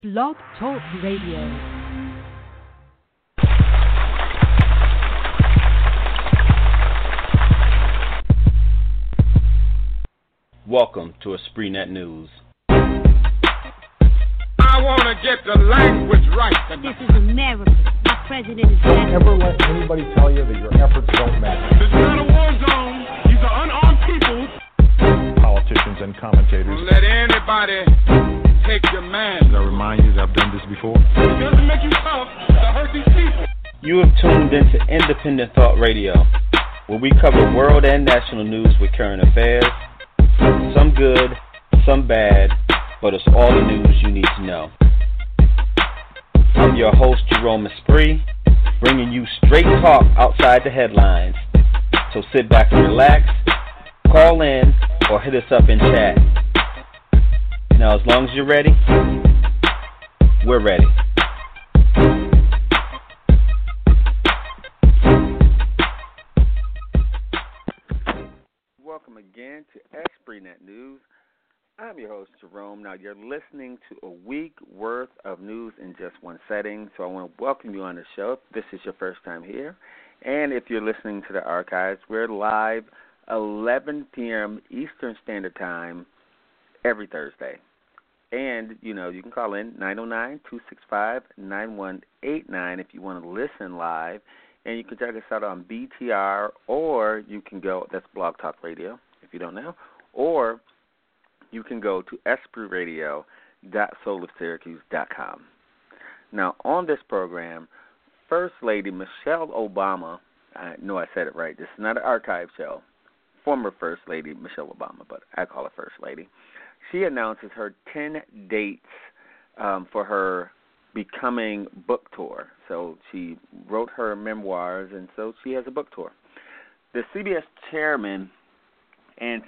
Blog Talk Radio. Welcome to EspritNet News. I want to get the language right tonight. This is America. My president is black. Don't ever let anybody tell you that your efforts don't matter. This is not a war zone. These are unarmed people. Politicians and commentators. Don't let anybody take your man. I remind you that I've done this before. It doesn't make you tough to hurt these people. You have tuned into Independent Thought Radio, where we cover world and national news with current affairs. Some good, some bad, but it's all the news you need to know. I'm your host, Jerome Esprit, bringing you straight talk outside the headlines. So sit back and relax, call in, or hit us up in chat. Now, as long as you're ready, we're ready. Welcome again to EspritNet News. I'm your host, Jerome. Now, you're listening to a week worth of news in just one setting, so I want to welcome you on the show if this is your first time here. And if you're listening to the archives, we're live 11 p.m. Eastern Standard Time every Thursday. And, you can call in 909-265-9189 if you want to listen live. And you can check us out on BTR, or you can go, that's Blog Talk Radio, if you don't know, or you can go to espritradio.soulofsyracuse.com. Now, on this program, First Lady Michelle Obama, I know I said it right, this is not an archive show, former First Lady Michelle Obama, but I call her First Lady. She announces her 10 dates for her Becoming book tour. So she wrote her memoirs, and so she has a book tour. The CBS chairman and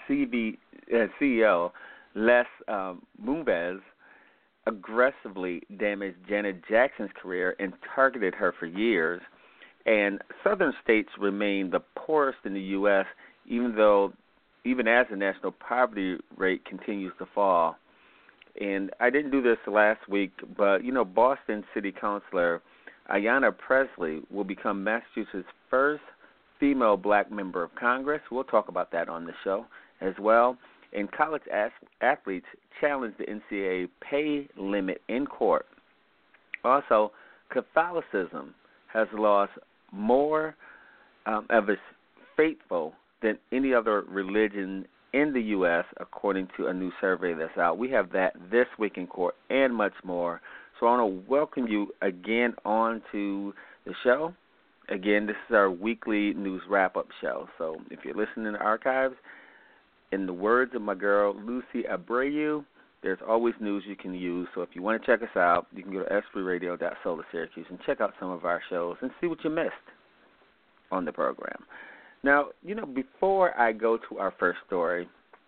CEO Les Moonves aggressively damaged Janet Jackson's career and targeted her for years. And southern states remain the poorest in the U.S., even as the national poverty rate continues to fall. And I didn't do this last week, but, Boston City Councilor Ayanna Pressley will become Massachusetts' first female black member of Congress. We'll talk about that on the show as well. And college athletes challenge the NCAA pay limit in court. Also, Catholicism has lost more of its faithful than any other religion in the U.S., according to a new survey that's out. We have that this week in court and much more. So I want to welcome you again on to the show. Again, this is our weekly news wrap-up show. So if you're listening to the archives, in the words of my girl Lucy Abreu, there's always news you can use. So if you want to check us out, you can go to espritradio.soulofsyracuse and check out some of our shows and see what you missed on the program. Now, before I go to our first story,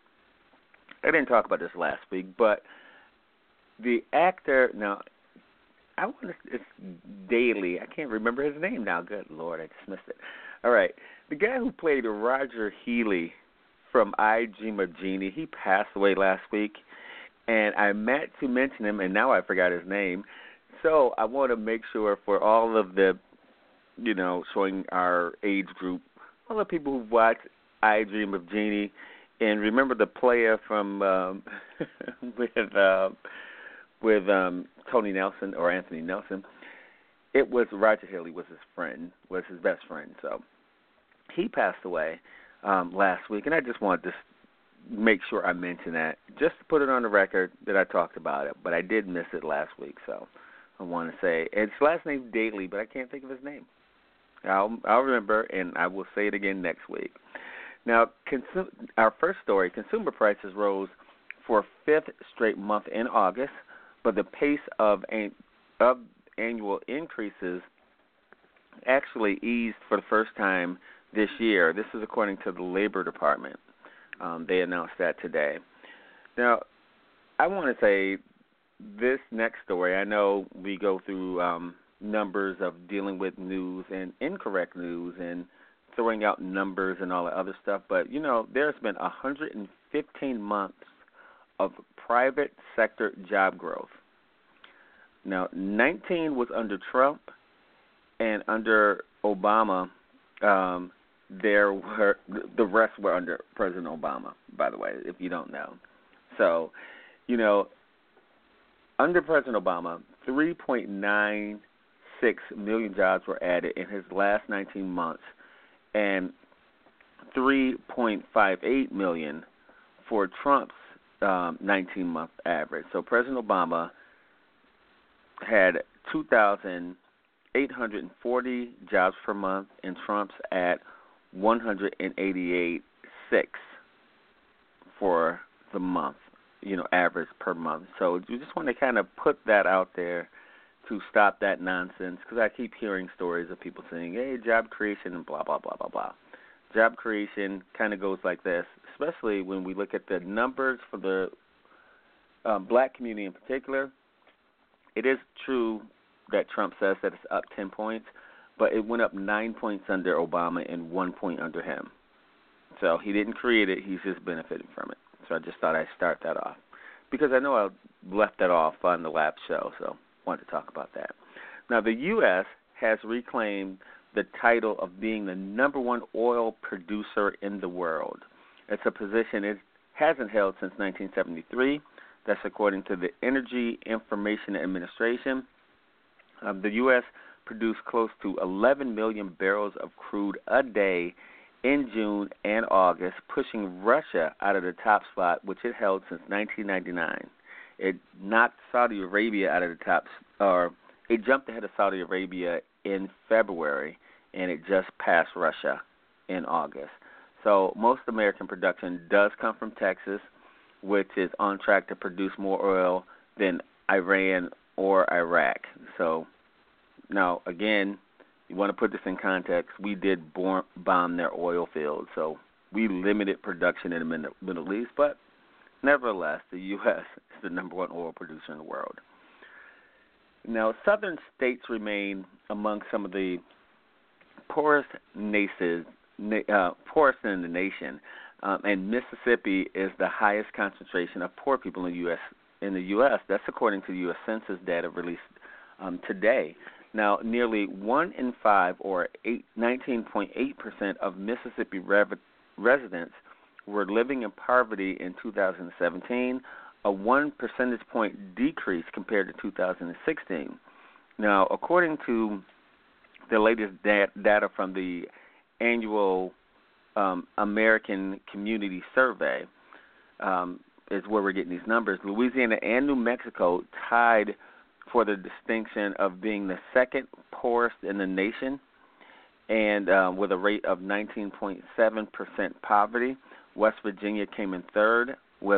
I didn't talk about this last week, but the actor, it's Daly. I can't remember his name now. Good Lord, I just missed it. All right. The guy who played Roger Healy from I Dream of Jeannie, he passed away last week, and I meant to mention him, and now I forgot his name. So I want to make sure for all of the, showing our age group, all the people who've watched I Dream of Jeannie, and remember the player from with Tony Nelson or Anthony Nelson. It was Roger Healy was his best friend. So he passed away last week, and I just wanted to make sure I mention that, just to put it on the record that I talked about it. But I did miss it last week, so I want to say his last name's Daly, but I can't think of his name. I'll remember, and I will say it again next week. Now, our first story, consumer prices rose for a fifth straight month in August, but the pace of annual increases actually eased for the first time this year. This is according to the Labor Department. They announced that today. Now, I want to say this next story, I know we go through numbers of dealing with news and incorrect news and throwing out numbers and all that other stuff, but, there's been 115 months of private sector job growth. Now, 19 was under Trump, and under Obama, the rest were under President Obama, by the way, if you don't know. So, under President Obama, 3.96 million jobs were added in his last 19 months, and 3.58 million for Trump's 19-month average. So President Obama had 2,840 jobs per month, and Trump's at 188.6 for the month, average per month. So you just want to kind of put that out there to stop that nonsense, because I keep hearing stories of people saying, hey, job creation and blah, blah, blah, blah, blah. Job creation kind of goes like this, especially when we look at the numbers for the black community in particular. It is true that Trump says that it's up 10 points, but it went up 9 points under Obama and 1 point under him. So he didn't create it. He's just benefiting from it. So I just thought I'd start that off, because I know I left that off on the last show, so I wanted to talk about that. Now, the U.S. has reclaimed the title of being the number one oil producer in the world. It's a position it hasn't held since 1973. That's according to the Energy Information Administration. The U.S. produced close to 11 million barrels of crude a day in June and August, pushing Russia out of the top spot, which it held since 1999. It knocked Saudi Arabia out of the top, or it jumped ahead of Saudi Arabia in February, and it just passed Russia in August. So most American production does come from Texas, which is on track to produce more oil than Iran or Iraq. So now, again, you want to put this in context, we did bomb their oil fields, so we limited production in the Middle East, but nevertheless, the U.S. is the number one oil producer in the world. Now, southern states remain among some of the poorest in the nation, and Mississippi is the highest concentration of poor people in the U.S. That's according to the U.S. Census data released today. Now, nearly 1 in 5, or 19.8% of Mississippi residents were living in poverty in 2017, a 1 percentage point decrease compared to 2016. Now, according to the latest data from the annual American Community Survey, is where we're getting these numbers. Louisiana and New Mexico tied for the distinction of being the second poorest in the nation, and with a rate of 19.7% poverty. West Virginia came in third with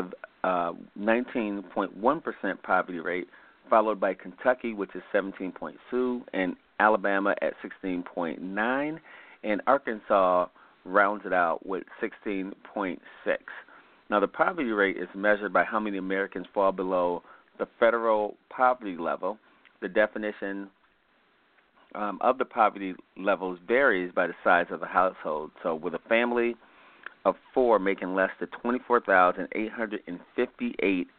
19.1% poverty rate, followed by Kentucky, which is 17.2%, and Alabama at 16.9%, and Arkansas rounds it out with 16.6%. Now, the poverty rate is measured by how many Americans fall below the federal poverty level. The definition of the poverty levels varies by the size of the household. So with a family of 4 making less than $24,858,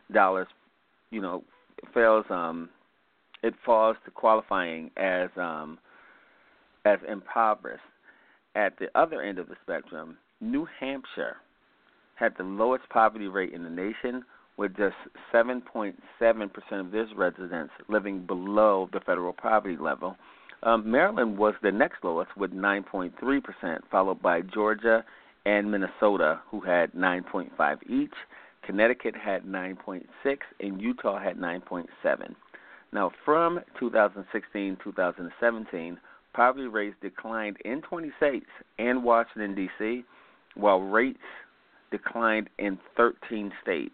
it falls to qualifying as impoverished. At the other end of the spectrum, New Hampshire had the lowest poverty rate in the nation, with just 7.7% of its residents living below the federal poverty level. Maryland was the next lowest with 9.3%, followed by Georgia and Minnesota, who had 9.5 each. Connecticut had 9.6, and Utah had 9.7. Now, from 2016-2017, poverty rates declined in 20 states and Washington, D.C., while rates declined in 13 states.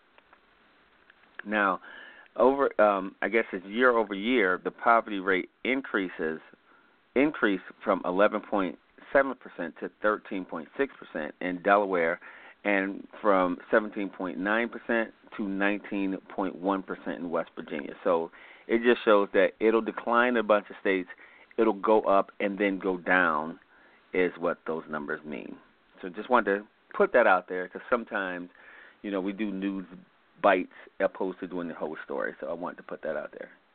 Now, it's year over year, the poverty rate increased from 11.7% to 13.6% in Delaware, and from 17.9% to 19.1% in West Virginia. So it just shows that it'll decline in a bunch of states, it'll go up and then go down, is what those numbers mean. So just wanted to put that out there, because sometimes, we do news bites opposed to doing the whole story. So I wanted to put that out there.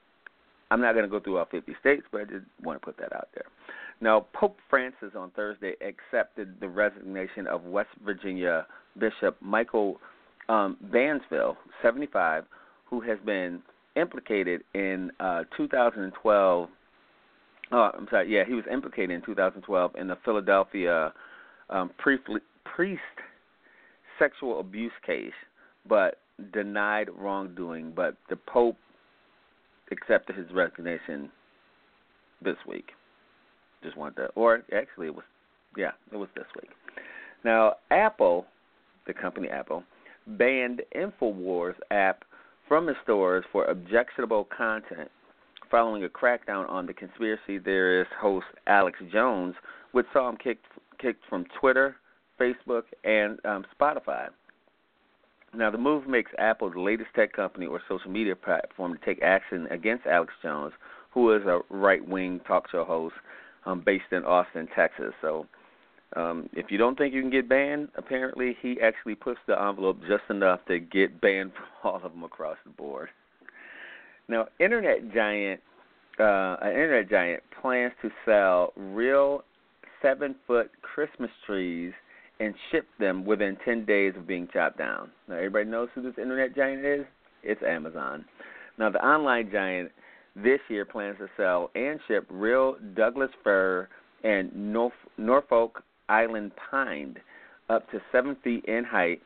I'm not going to go through all 50 states, but I just want to put that out there. Now, Pope Francis on Thursday accepted the resignation of West Virginia Bishop Michael Bandsville, 75, who has been implicated in 2012. He was implicated in 2012 in the Philadelphia priest sexual abuse case, but denied wrongdoing. But the Pope accepted his resignation this week. Just wanted to, or actually it was this week. Now, Apple, the company Apple, banned InfoWars app from its stores for objectionable content following a crackdown on the conspiracy theorist host Alex Jones, which saw him kicked from Twitter, Facebook, and Spotify. Now, the move makes Apple the latest tech company or social media platform to take action against Alex Jones, who is a right-wing talk show host based in Austin, Texas. So if you don't think you can get banned, apparently he actually pushed the envelope just enough to get banned from all of them across the board. Now, an internet giant plans to sell real 7-foot Christmas trees and ship them within 10 days of being chopped down. Now, everybody knows who this internet giant is? It's Amazon. Now, the online giant this year plans to sell and ship real Douglas fir and Norfolk Island pine up to 7 feet in height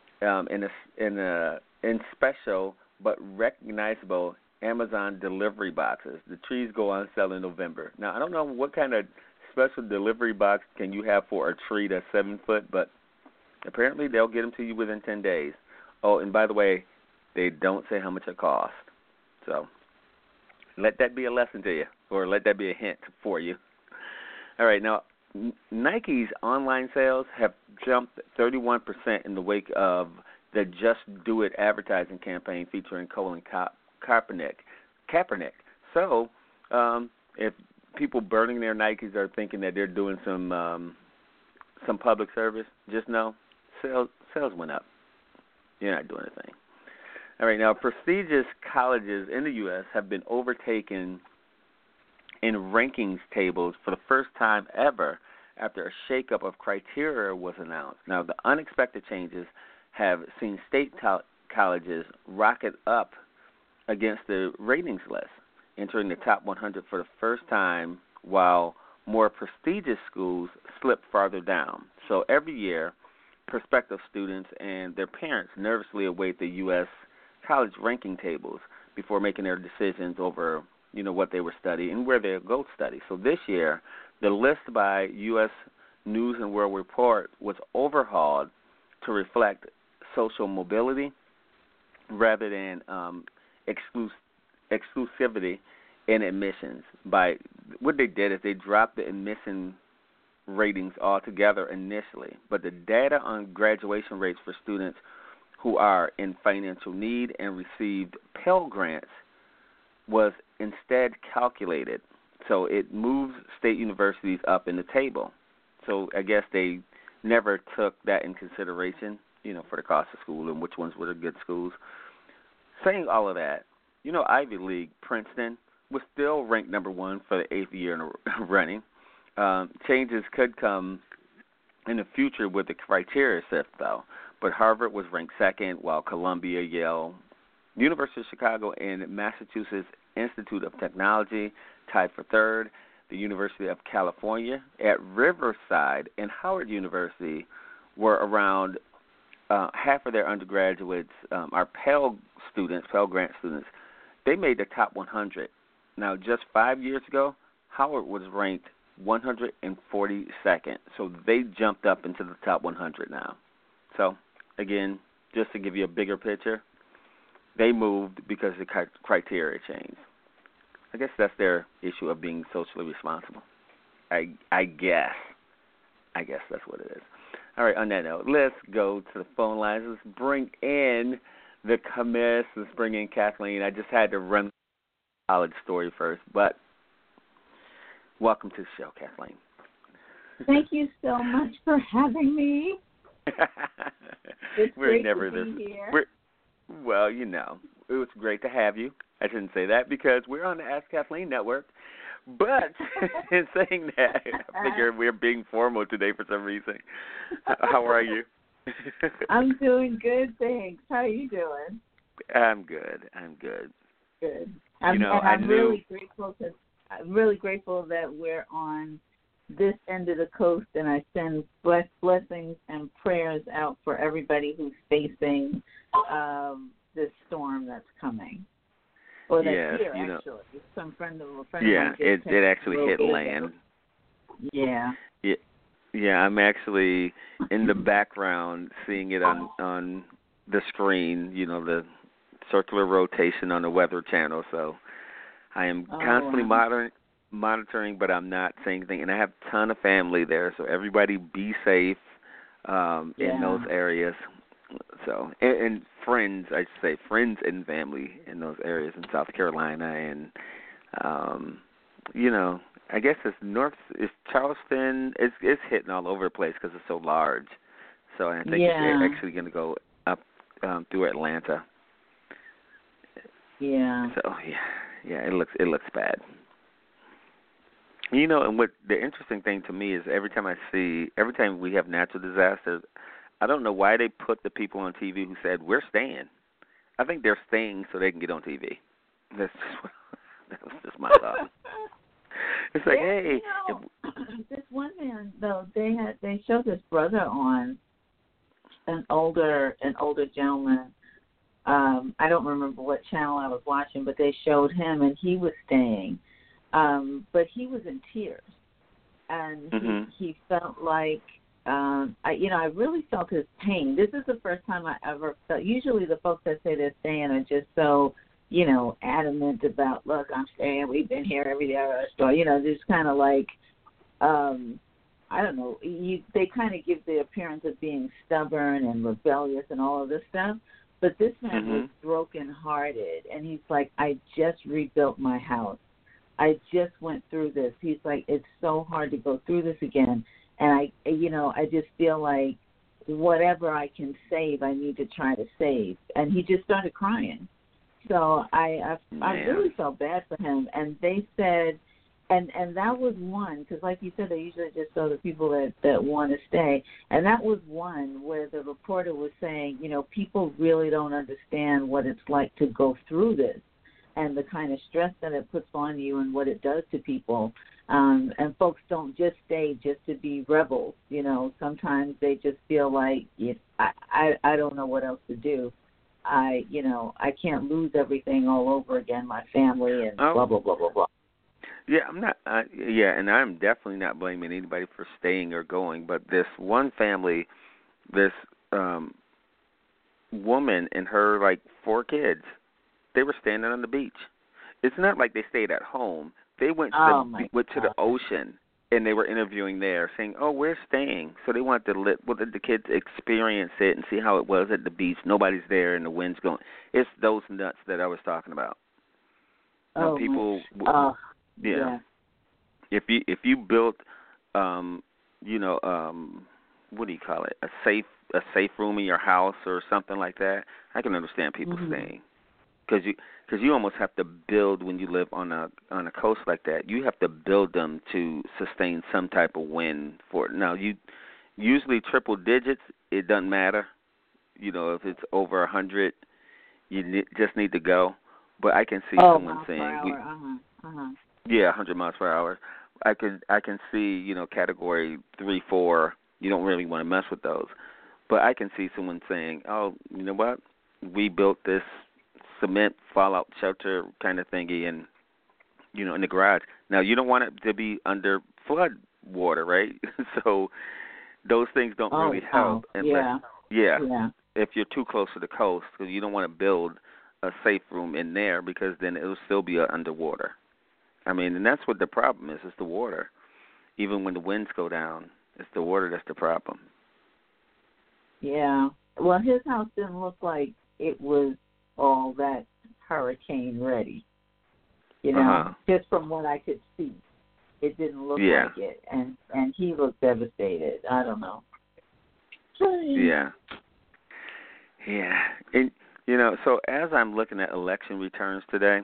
in special but recognizable Amazon delivery boxes. The trees go on sale in November. Now, I don't know what kind of special delivery box can you have for a tree that's 7 foot, but apparently they'll get them to you within 10 days. Oh, and by the way, they don't say how much it costs. So let that be a lesson to you, or let that be a hint for you. All right, now Nike's online sales have jumped 31% in the wake of the Just Do It advertising campaign featuring Colin Kaepernick. So if people burning their Nikes are thinking that they're doing some public service, just know sales went up. You're not doing anything. All right, now prestigious colleges in the U.S. have been overtaken in rankings tables for the first time ever after a shakeup of criteria was announced. Now, the unexpected changes have seen state colleges rocket up against the ratings list, entering the top 100 for the first time, while more prestigious schools slip farther down. So every year, prospective students and their parents nervously await the U.S. college ranking tables before making their decisions over, what they were studying and where they'll go study. So this year, the list by U.S. News and World Report was overhauled to reflect social mobility rather than exclusivity in admissions. By what they did is they dropped the admission ratings altogether initially, but the data on graduation rates for students who are in financial need and received Pell Grants was instead calculated. So it moves state universities up in the table. So I guess they never took that in consideration, for the cost of school and which ones were the good schools. Saying all of that, Ivy League, Princeton, was still ranked number 1 for the 8th year in a running. Changes could come in the future with the criteria shift, though. But Harvard was ranked 2nd, while Columbia, Yale, University of Chicago, and Massachusetts Institute of Technology tied for 3rd. The University of California at Riverside and Howard University were around half of their undergraduates are Pell Grant students. They made the top 100. Now, just 5 years ago, Howard was ranked 142nd. So they jumped up into the top 100 now. So, again, just to give you a bigger picture, they moved because the criteria changed. I guess that's their issue of being socially responsible. I guess that's what it is. All right, on that note, let's go to the phone lines. Let's bring in the commiss. Let's bring in Kathleen. I just had to run the college story first, but welcome to the show, Kathleen. Thank you so much for having me. It's we're great never to this. be here. Well, you know, it was great to have you. I shouldn't say that because we're on the Ask Kathleen Network. But in saying that, I figure we're being formal today for some reason. How are you? I'm doing good, thanks. How are you doing? I'm good. Good. I'm really grateful that we're on this end of the coast, and I send blessings and prayers out for everybody who's facing this storm that's coming. Or that's here, actually. Some friend of mine. Yeah, it actually hit land. Yeah. Yeah, I'm actually in the background seeing it on the screen, you know, the circular rotation on the Weather Channel. So I am constantly monitoring, but I'm not saying anything. And I have a ton of family there, so everybody be safe in those areas. So and friends, I should say, friends and family in those areas in South Carolina, and you know, I guess it's Charleston. It's hitting all over the place because it's so large. So I think it's actually going to go up through Atlanta. Yeah. So yeah, it looks bad. You know, and what the interesting thing to me is every time we have natural disasters, I don't know why they put the people on TV who said, we're staying. I think they're staying so they can get on TV. That was just my thought. It's like, hey. You know, this one man, though, they showed his brother on, an older gentleman. I don't remember what channel I was watching, but they showed him, and he was staying. But he was in tears. And he felt like, I really felt his pain. This is the first time I ever felt. Usually the folks that say they're staying are just so, adamant about, look, I'm staying. We've been here every day at our store. Just kind of like, I don't know. They kind of give the appearance of being stubborn and rebellious and all of this stuff. But this man was brokenhearted, and he's like, I just rebuilt my house. I just went through this. He's like, it's so hard to go through this again. And I just feel like whatever I can save, I need to try to save. And he just started crying. So I really felt bad for him. And they said, and that was one, because like you said, they usually just show the people that want to stay. And that was one where the reporter was saying, people really don't understand what it's like to go through this and the kind of stress that it puts on you and what it does to people. And folks don't just stay just to be rebels. Sometimes they just feel like I don't know what else to do. I can't lose everything all over again, my family and blah, blah, blah, blah, blah. Yeah, I'm not. And I'm definitely not blaming anybody for staying or going. But this one family, this woman and her 4 kids, they were standing on the beach. It's not like they stayed at home. They went to the ocean, and they were interviewing there, saying, "Oh, we're staying." So they wanted to let the kids experience it and see how it was at the beach. Nobody's there, and the wind's going. It's those nuts that I was talking about. People. Yeah. If you built, what do you call it? A safe room in your house or something like that. I can understand people staying, because you almost have to build when you live on a coast like that. You have to build them to sustain some type of wind for it. Now you usually triple digits. It doesn't matter. If it's over 100, you just need to go. But I can see someone saying, 100 miles per hour. I can see, category 3, 4. You don't really want to mess with those. But I can see someone saying, oh, you know what? We built this cement fallout shelter kind of thingy in the garage. Now, you don't want it to be under flood water, right? So those things don't really help. Unless, if you're too close to the coast, because you don't want to build a safe room in there, because then it will still be underwater. I mean, and that's what the problem is the water. Even when the winds go down, it's the water that's the problem. Yeah. Well, his house didn't look like it was all that hurricane ready. Just from what I could see. It didn't look like it. And he looked devastated. I don't know. Yeah. Yeah. And So as I'm looking at election returns today,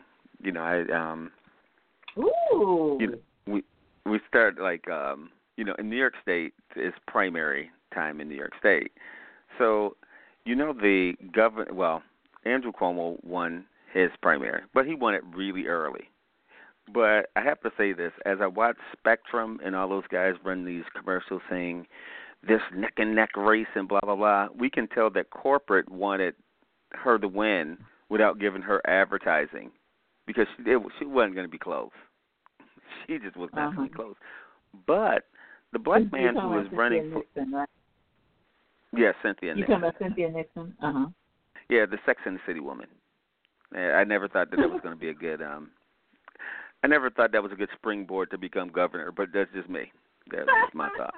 Ooh. we start in New York State is primary time in New York State. So, the governor, Andrew Cuomo won his primary, but he won it really early. But I have to say this, as I watch Spectrum and all those guys run these commercials saying this neck and neck race and blah, blah, blah, we can tell that corporate wanted her to win without giving her advertising because she wasn't going to be close. She just was not going to be close. But the black man who was running for... Nixon, right? Yeah, Cynthia Nixon. You talking about Cynthia Nixon? Uh-huh. Yeah, the Sex and the City woman. I never thought that was going to be a good... I never thought that was a good springboard to become governor, but that's just me. That's just my thought.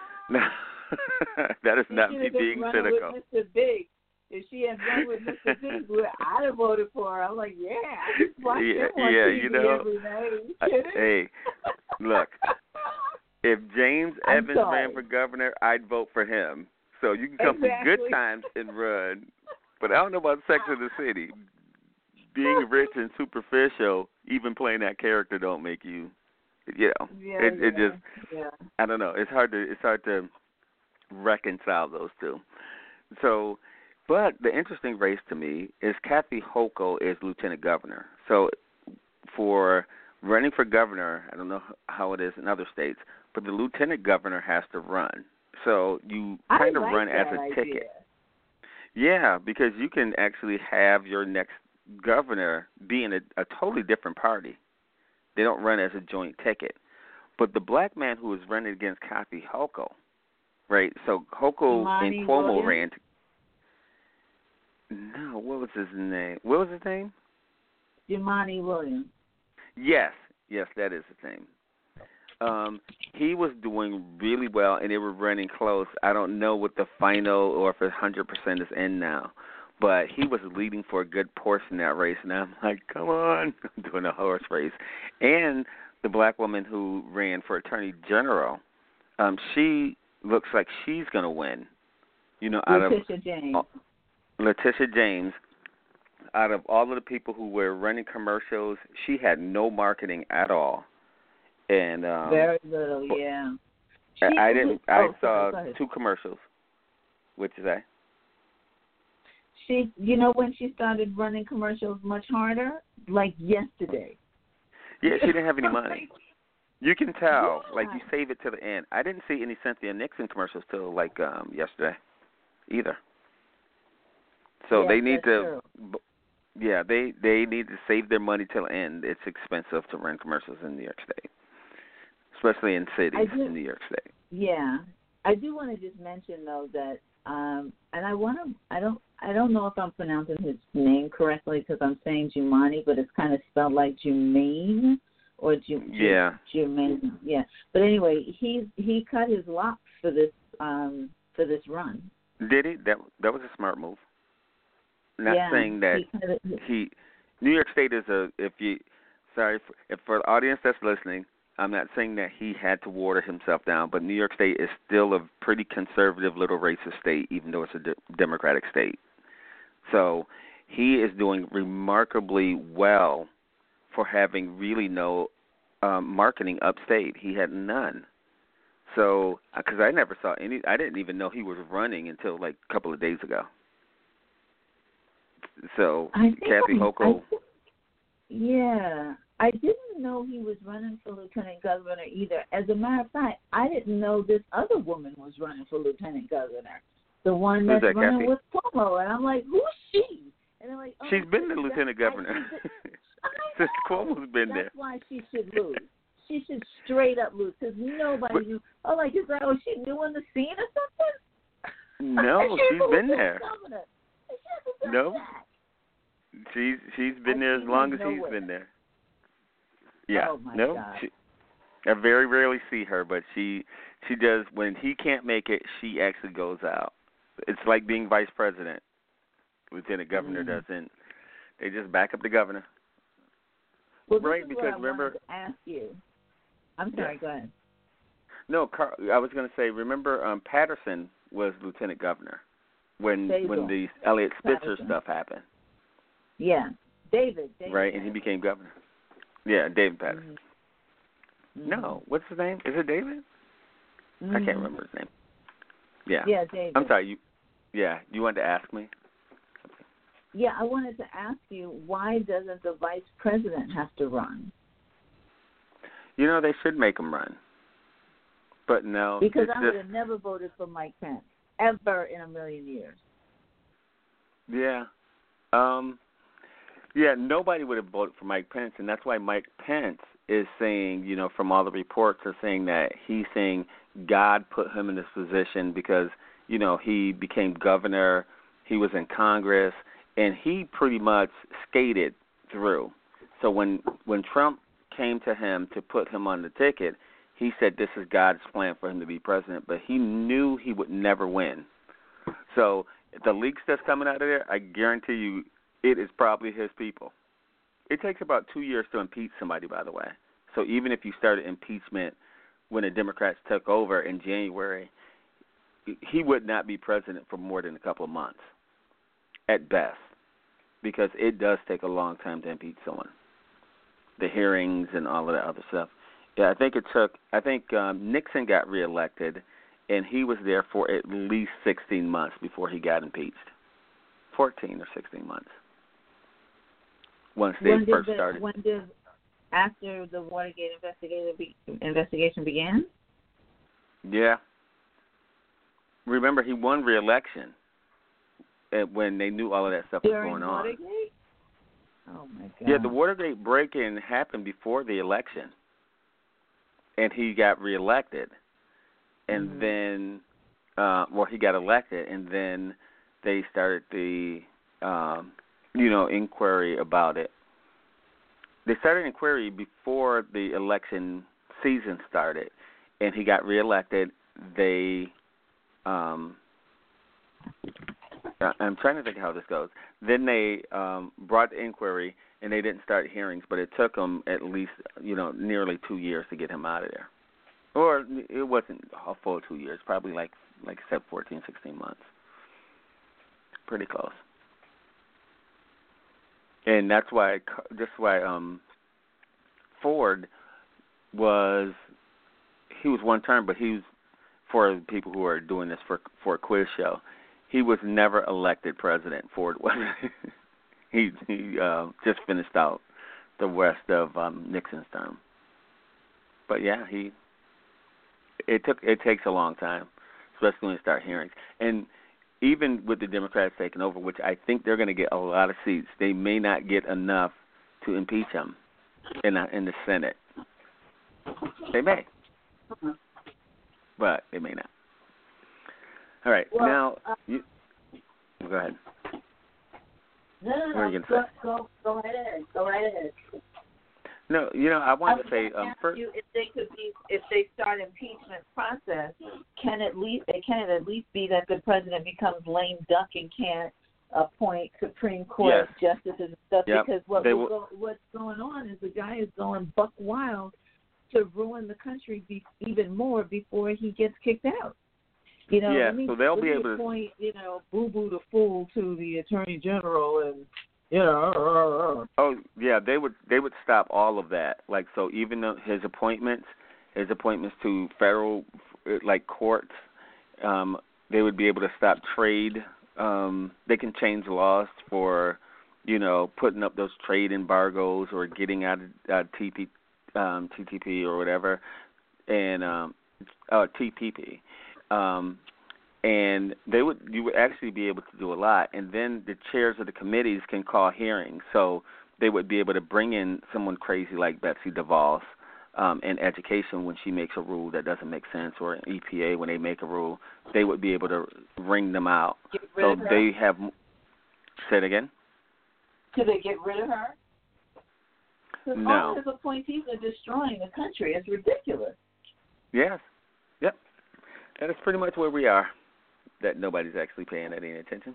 That is not me being cynical. With Mr. Big. If she had run with Mr. Big, I'd have voted for her. I'm like, yeah, I just watch him on TV every night. Hey, look, if James Evans ran for governor, I'd vote for him. So you can come from Good Times and run. But I don't know about Sex and the City. Being rich and superficial, even playing that character don't make you, it just, I don't know. It's hard to reconcile those two. So, but the interesting race to me is Kathy Hochul is lieutenant governor. So for running for governor, I don't know how it is in other states, but the lieutenant governor has to run. So you kind of run as a ticket. Yeah, because you can actually have your next governor be in a totally different party. They don't run as a joint ticket. But the black man who was running against Kathy Hochul, right? So Hochul and Cuomo ran. No, what was his name? Jumaane Williams. Yes, that is his name. He was doing really well, and they were running close. I don't know what the final or if 100% is in now. But he was leading for a good portion of that race, and I'm like, come on, I'm doing a horse race. And the black woman who ran for attorney general, she looks like she's going to win. Letitia James. Out of all of the people who were running commercials, she had no marketing at all. And very little, yeah. I saw two commercials. What'd you say? She, when she started running commercials much harder, like yesterday. Yeah, she didn't have any money. You can tell, like you save it to the end. I didn't see any Cynthia Nixon commercials till yesterday, either. So they need to, they need to save their money till the end. It's expensive to run commercials in New York State, especially in cities in New York State. Yeah, I do want to just mention though that, and I don't know if I'm pronouncing his name correctly because I'm saying Jumaane, but it's kind of spelled like Jumaine or Jumaine. Yeah. But anyway, he cut his locks for this run. Did he? That was a smart move. Not saying that New York State is for the audience that's listening, I'm not saying that he had to water himself down, but New York State is still a pretty conservative little racist state, even though it's a Democratic state. So he is doing remarkably well for having really no marketing upstate. He had none. So, because I never saw I didn't even know he was running until like a couple of days ago. So, Kathy Hochul. I didn't know he was running for lieutenant governor either. As a matter of fact, I didn't know this other woman was running for lieutenant governor. The one that's running with Cuomo. And I'm like, who's she? And they're like, she's been the lieutenant governor. Since Cuomo's been there. That's why she should lose. She should straight up lose because nobody knew. Oh, like, is that, she new on the scene or something? No, she's been there. No. She's been there as long as he's been there. Yeah. Oh my God. I very rarely see her, but she does. When he can't make it, she actually goes out. It's like being vice president. Lieutenant governor doesn't. They just back up the governor. Well, right, because remember. I wanted to ask you. I'm sorry. Go ahead. No, I was going to say. Remember, Patterson was lieutenant governor when the Elliot Spitzer stuff happened. Yeah, David. Right, and he became governor. Yeah, David Paterson. Mm-hmm. No, what's his name? Is it David? Mm-hmm. I can't remember his name. Yeah. Yeah, David. I'm sorry. You wanted to ask me? Yeah, I wanted to ask you, why doesn't the vice president have to run? You know, they should make him run. But no. Because I would have never voted for Mike Pence, ever in a million years. Yeah. Yeah, nobody would have voted for Mike Pence, and that's why Mike Pence is saying, you know, from all the reports are saying that he's saying God put him in this position because, you know, he became governor, he was in Congress, and he pretty much skated through. So when Trump came to him to put him on the ticket, he said this is God's plan for him to be president, but he knew he would never win. So the leaks that's coming out of there, I guarantee you it is probably his people. It takes about 2 years to impeach somebody, by the way. So even if you started impeachment when the Democrats took over in January, he would not be president for more than a couple of months at best, because it does take a long time to impeach someone. The hearings and all of that other stuff. Yeah, I think Nixon got reelected, and he was there for at least 16 months before he got impeached. 14 or 16 months. Once they first started. After the Watergate investigation began? Yeah. Remember, he won re-election when they knew all of that stuff was going on. During Watergate? Oh, my God. Yeah, the Watergate break-in happened before the election, and he got reelected. And then, he got elected, and then they started the, inquiry about it. They started an inquiry before the election season started, and he got reelected. I'm trying to think how this goes. Then they brought the inquiry, and they didn't start hearings, but it took them at least, nearly 2 years to get him out of there. Or it wasn't a full 2 years, probably like I said, 14, 16 months. Pretty close. And that's why Ford was one term, but he was, for people who are doing this for a quiz show, he was never elected president. Ford was. he just finished out the rest of Nixon's term. But yeah, it takes a long time, especially when you start hearings. And even with the Democrats taking over, which I think they're going to get a lot of seats, they may not get enough to impeach him in the Senate. They may, but they may not. All right, well, now you go ahead. No. What are you going to say? Go right ahead. No, I wanted to say first. If they start impeachment process, can it at least be that the president becomes lame duck and can't appoint Supreme Court justices and stuff? Yep. Because what's going on is the guy is going buck wild to ruin the country even more before he gets kicked out. So they'll be able to appoint, Boo Boo the Fool to the Attorney General and. Oh yeah, they would stop all of that. Like, so even though his appointments to federal courts, they would be able to stop trade. They can change laws for, putting up those trade embargoes or getting out of TTP or whatever, and TPP. And you would actually be able to do a lot. And then the chairs of the committees can call hearings. So they would be able to bring in someone crazy like Betsy DeVos in education when she makes a rule that doesn't make sense, or an EPA when they make a rule. They would be able to ring them out. So they have – say it again? Do they get rid of her? Because no. all of his appointees are destroying the country. It's ridiculous. Yes. Yep. That is pretty much where we are. That nobody's actually paying any attention.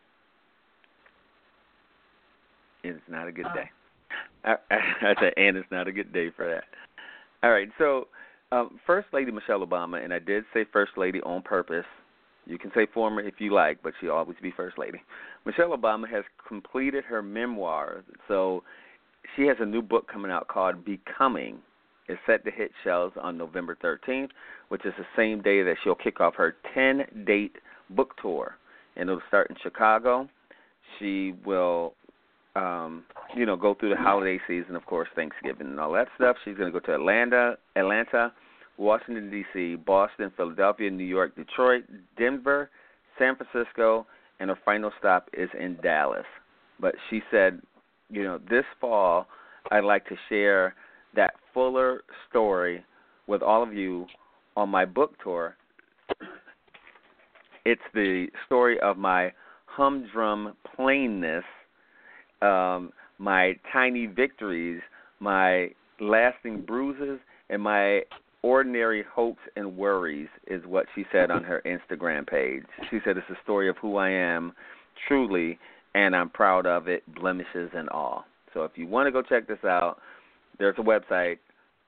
It's not a good day. I said, and it's not a good day for that. All right, so First Lady Michelle Obama, and I did say First Lady on purpose You can say former if you like, but she'll always be First Lady. Michelle Obama has completed her memoir, so she has a new book coming out called Becoming. It's set to hit shelves on November 13th, which is the same day that she'll kick off her 10-date book tour, and it'll start in Chicago. She will, go through the holiday season, of course, Thanksgiving and all that stuff. She's going to go to Atlanta, Washington, D.C., Boston, Philadelphia, New York, Detroit, Denver, San Francisco, and her final stop is in Dallas. But she said, this fall I'd like to share that fuller story with all of you on my book tour. It's the story of my humdrum plainness, my tiny victories, my lasting bruises, and my ordinary hopes and worries is what she said on her Instagram page. She said it's a story of who I am truly, and I'm proud of it, blemishes and all. So if you want to go check this out, there's a website,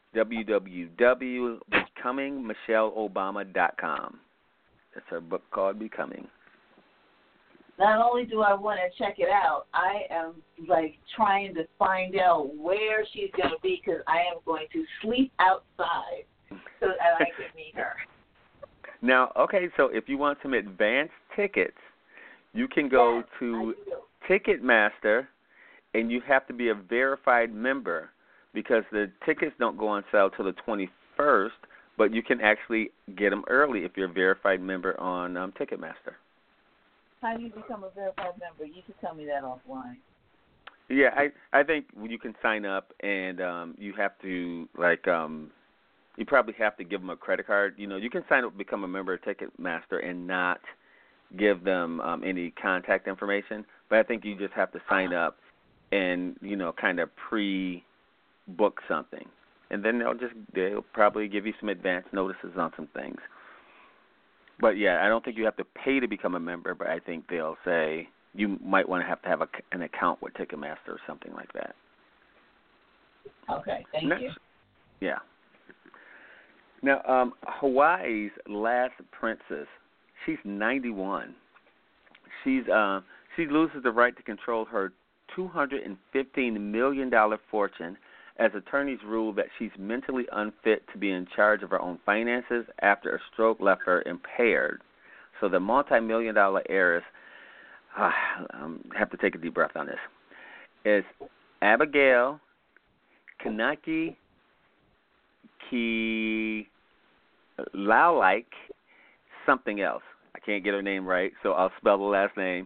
www.becomingmichelleobama.com. It's her book called Becoming. Not only do I want to check it out, I am trying to find out where she's going to be, because I am going to sleep outside so that I can meet her. Now, okay, so if you want some advance tickets, you can go to Ticketmaster, and you have to be a verified member, because the tickets don't go on sale till the 21st, but you can actually get them early if you're a verified member on Ticketmaster. How do you become a verified member? You can tell me that offline. Yeah, I think you can sign up, and you have to, you probably have to give them a credit card. You can sign up, become a member of Ticketmaster, and not give them any contact information, but I think you just have to sign up and, kind of pre-book something. And then they'll probably give you some advance notices on some things. But, yeah, I don't think you have to pay to become a member, but I think they'll say you might want to have an account with Ticketmaster or something like that. Okay, thank you. Yeah. Now, Hawaii's last princess, she's 91. She loses the right to control her $215 million fortune as attorneys rule that she's mentally unfit to be in charge of her own finances after a stroke left her impaired. So the multi-million-dollar heiress, have to take a deep breath on this, is Abigail Kanaki Kilaulike something else. I can't get her name right, so I'll spell the last name.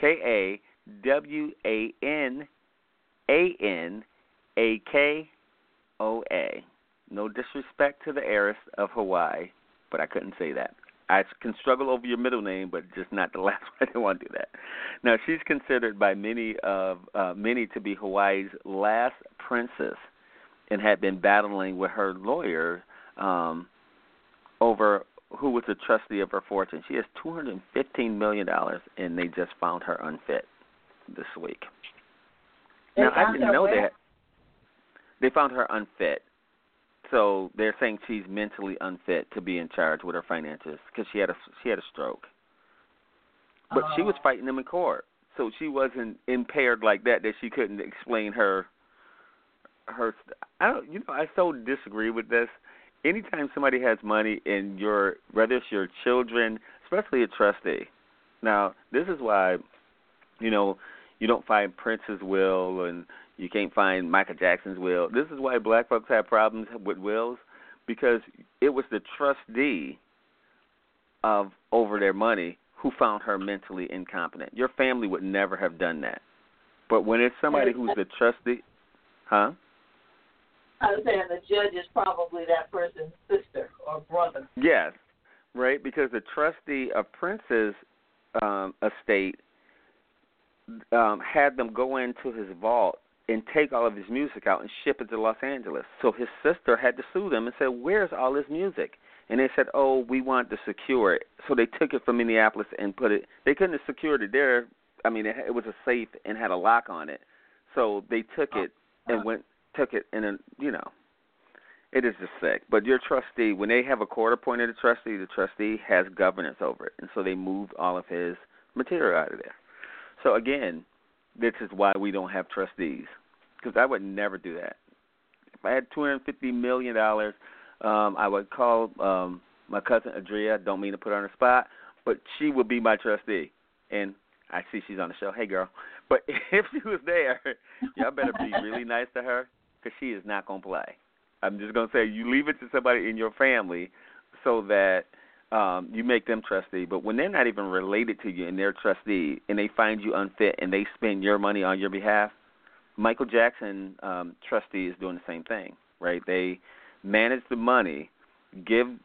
Kawananakoa. No disrespect to the heiress of Hawaii, but I couldn't say that. I can struggle over your middle name, but just not the last one. I didn't want to do that. Now, she's considered by many to be Hawaii's last princess, and had been battling with her lawyer over who was the trustee of her fortune. She has $215 million, and they just found her unfit this week. Now, I didn't know that. They found her unfit. So they're saying she's mentally unfit to be in charge with her finances because she had a stroke. But she was fighting them in court. So she wasn't impaired like that she couldn't explain her I so disagree with this. Anytime somebody has money and whether it's your children, especially a trustee. Now, this is why, you don't find Prince's will and you can't find Michael Jackson's will. This is why black folks have problems with wills, because it was the trustee over their money who found her mentally incompetent. Your family would never have done that. But when it's somebody who's the trustee, huh? I was saying the judge is probably that person's sister or brother. Yes, right, because the trustee of Prince's estate had them go into his vault and take all of his music out and ship it to Los Angeles. So his sister had to sue them and said, where's all his music? And they said, we want to secure it. So they took it from Minneapolis and they couldn't have secured it there. I mean, it was a safe and had a lock on it. So they took it and took it, and then, It is just sick. But your trustee, when they have a court-appointed trustee, the trustee has governance over it. And so they moved all of his material out of there. So, again, this is why we don't have trustees, because I would never do that. If I had $250 million, I would call my cousin Adria. Don't mean to put her on the spot, but she would be my trustee. And I see she's on the show. Hey, girl. But if she was there, y'all better be really nice to her, because she is not going to play. I'm just going to say you leave it to somebody in your family so that you make them trustee. But when they're not even related to you and they're trustee and they find you unfit and they spend your money on your behalf, Michael Jackson trustee is doing the same thing, right? They manage the money, divvy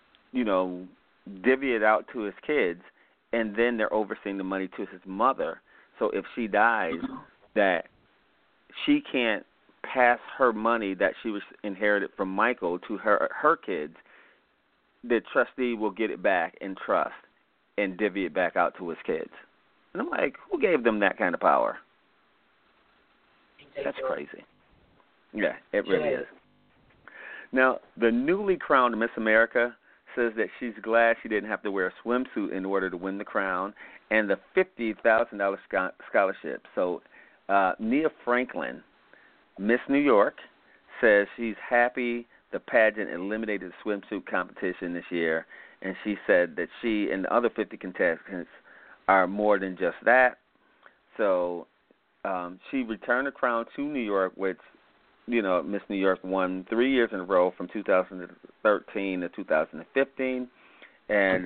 it out to his kids, and then they're overseeing the money to his mother. So if she dies, that she can't pass her money that she was inherited from Michael to her kids. The trustee will get it back in trust and divvy it back out to his kids. And I'm like, who gave them that kind of power? That's crazy. Yeah, it really is. Now, the newly crowned Miss America says that she's glad she didn't have to wear a swimsuit in order to win the crown and the $50,000 scholarship. So Nia Franklin, Miss New York, says she's happy the pageant eliminated the swimsuit competition this year, and she said that she and the other 50 contestants are more than just that. So she returned the crown to New York, which, Miss New York won 3 years in a row from 2013 to 2015. And,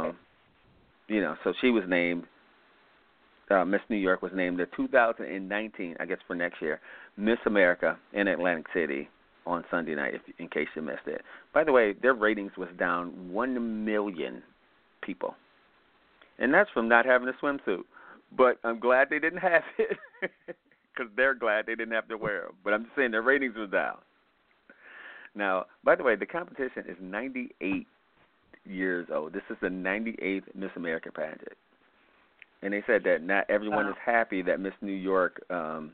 so she was named, Miss New York was named the 2019, I guess for next year, Miss America in Atlantic City on Sunday night, in case you missed it. By the way, their ratings was down 1 million people. And that's from not having a swimsuit. But I'm glad they didn't have it, because they're glad they didn't have to wear them. But I'm just saying their ratings were down. Now, by the way, the competition is 98 years old. This is the 98th Miss America pageant. And they said that not everyone is happy that Miss New York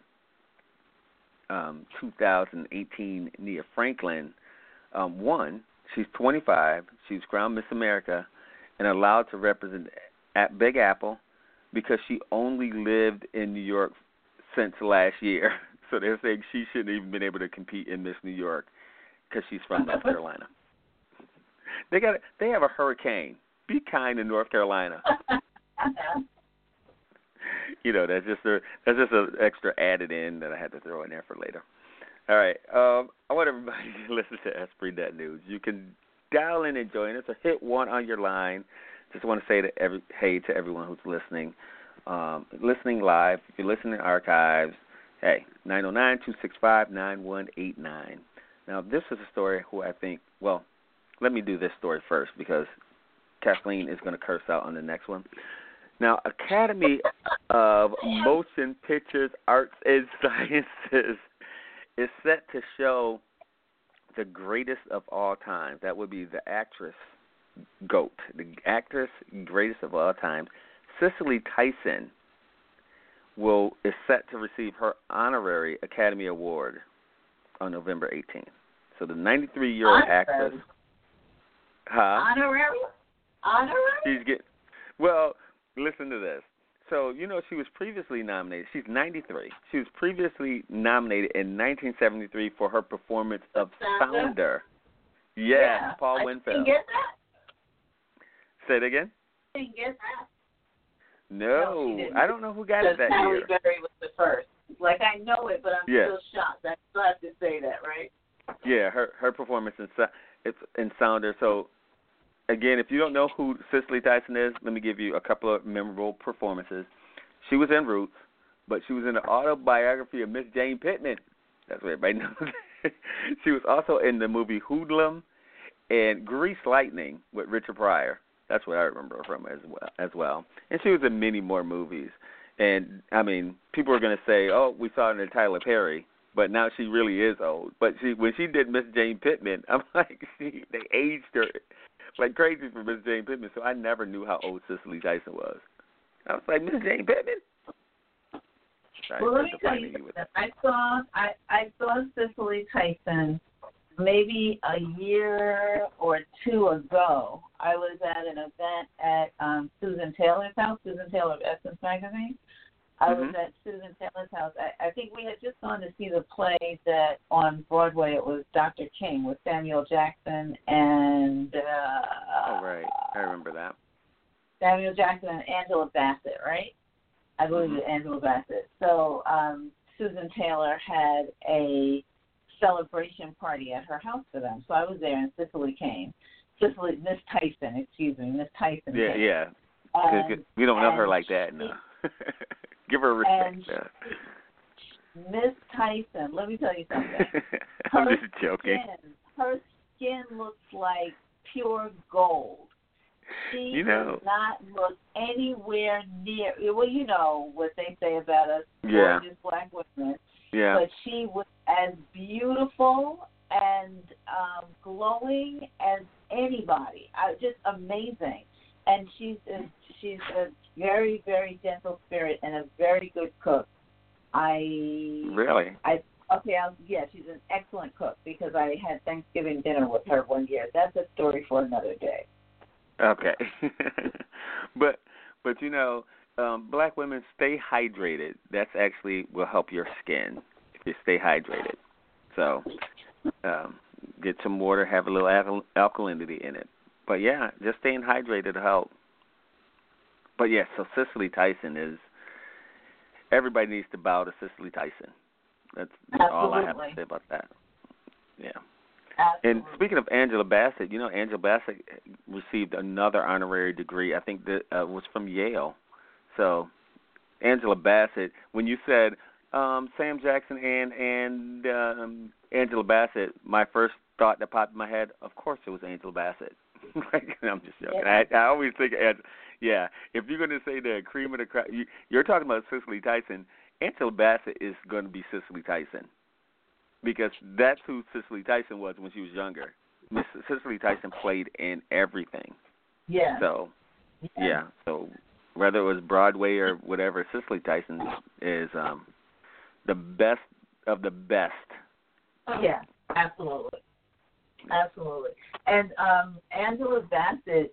2018 Nia Franklin won. She's 25. She was crowned Miss America and allowed to represent at Big Apple because she only lived in New York since last year. So they're saying she shouldn't even been able to compete in Miss New York because she's from North Carolina. They have a hurricane. Be kind in North Carolina. That's just an extra added in that I had to throw in there for later. All right. I want everybody to listen to Esprit News. You can dial in and join us or hit 1 on your line. Just want to say hey to everyone who's listening. Listening live. If you're listening to archives, hey, 909-265-9189. Now, this is a story let me do this story first because Kathleen is going to curse out on the next one. Now, Academy of Motion Pictures Arts and Sciences is set to show the greatest of all time. That would be the actress GOAT, the actress greatest of all time. Cicely Tyson is set to receive her honorary Academy Award on November 18th. So the 93-year-old actress. Honorary? Listen to this. So, she was previously nominated. She's 93. She was previously nominated in 1973 for her performance of Sounder. Yeah, Paul Winfield. Didn't get that. Say it again? Didn't get that. No, I don't know who got it that Halle year. Berry was the first. I know it, but I'm still shocked. I still have to say that, right? Yeah, her performance in Sounder. So, again, if you don't know who Cicely Tyson is, let me give you a couple of memorable performances. She was in Roots, but she was in the autobiography of Miss Jane Pittman. That's what everybody knows. She was also in the movie Hoodlum and Grease Lightning with Richard Pryor. That's what I remember her from as well. And she was in many more movies. And, people are going to say, oh, we saw her in Tyler Perry, but now she really is old. But when she did Miss Jane Pittman, I'm like, they aged her like crazy for Miss Jane Pittman, so I never knew how old Cicely Tyson was. I was like, Miss Jane Pittman? Well, let me tell you something. I saw Cicely Tyson maybe a year or two ago, I was at an event at Susan Taylor's house, Susan Taylor of Essence Magazine. I was at Susan Taylor's house. I think we had just gone to see the play that on Broadway, it was Dr. King with Samuel Jackson and... oh, right. I remember that. Samuel Jackson and Angela Bassett, right? I believe it's Angela Bassett. So Susan Taylor had a celebration party at her house for them. So I was there, and Miss Tyson came. Yeah. Because we don't know her like that, no. Give her respect. Miss Tyson, let me tell you something. I'm just joking. Her skin looks like pure gold. She does not look anywhere near, well, you know what they say about us gorgeous black women. Yeah. But she was as beautiful and glowing as anybody. Just amazing. And she's a very, very gentle spirit and a very good cook. Really? She's an excellent cook because I had Thanksgiving dinner with her one year. That's a story for another day. Okay. but you know, black women, stay hydrated. That's actually will help your skin if you stay hydrated. So get some water, have a little alkalinity in it. But yeah, just staying hydrated will help. But yeah, so Cicely Tyson is, everybody needs to bow to Cicely Tyson. That's all I have to say about that. Yeah. Absolutely. And speaking of Angela Bassett, you know, Angela Bassett received another honorary degree. I think that was from Yale. So Angela Bassett, when you said Sam Jackson and Angela Bassett, my first thought that popped in my head, of course it was Angela Bassett. I'm just joking. Yeah. I always think, if you're going to say the cream of the crop, you're talking about Cicely Tyson. Angela Bassett is going to be Cicely Tyson because that's who Cicely Tyson was when she was younger. Miss Cicely Tyson played in everything. Yeah. So, so whether it was Broadway or whatever, Cicely Tyson is the best of the best. Yeah, absolutely. Absolutely. And Angela Bassett,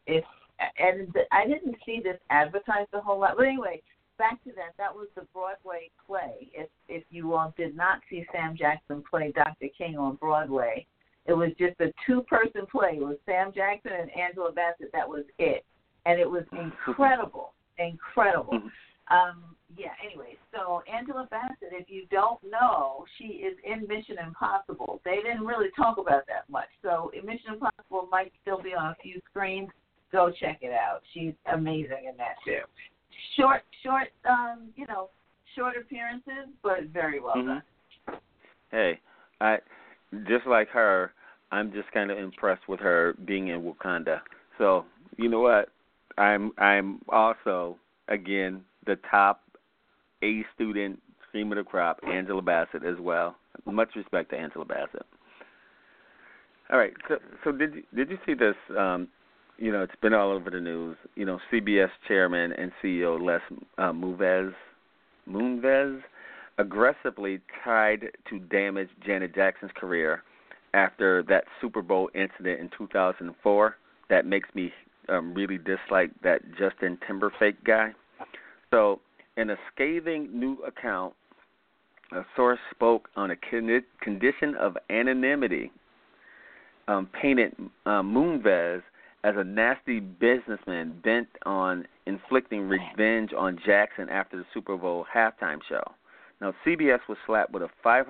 I didn't see this advertised a whole lot. But anyway, back to that. That was the Broadway play. If you all did not see Sam Jackson play Dr. King on Broadway, it was just a two-person play. It was Sam Jackson and Angela Bassett. That was it. And it was incredible. Incredible. Anyway, so Angela Bassett, if you don't know, she is in Mission Impossible. They didn't really talk about that much. So Mission Impossible might still be on a few screens. Go check it out. She's amazing in that too. Short appearances, but very well done. Hey, I just like her, I'm just kind of impressed with her being in Wakanda. So, you know what? I'm also, again, the top A student, cream of the crop, Angela Bassett as well. Much respect to Angela Bassett. All right, so did you see this? It's been all over the news. CBS chairman and CEO Les Moonves aggressively tried to damage Janet Jackson's career after that Super Bowl incident in 2004. That makes me really dislike that Justin Timberlake guy. So, in a scathing new account, a source spoke on a condition of anonymity, painted Moonves as a nasty businessman bent on inflicting revenge on Jackson after the Super Bowl halftime show. Now, CBS was slapped with a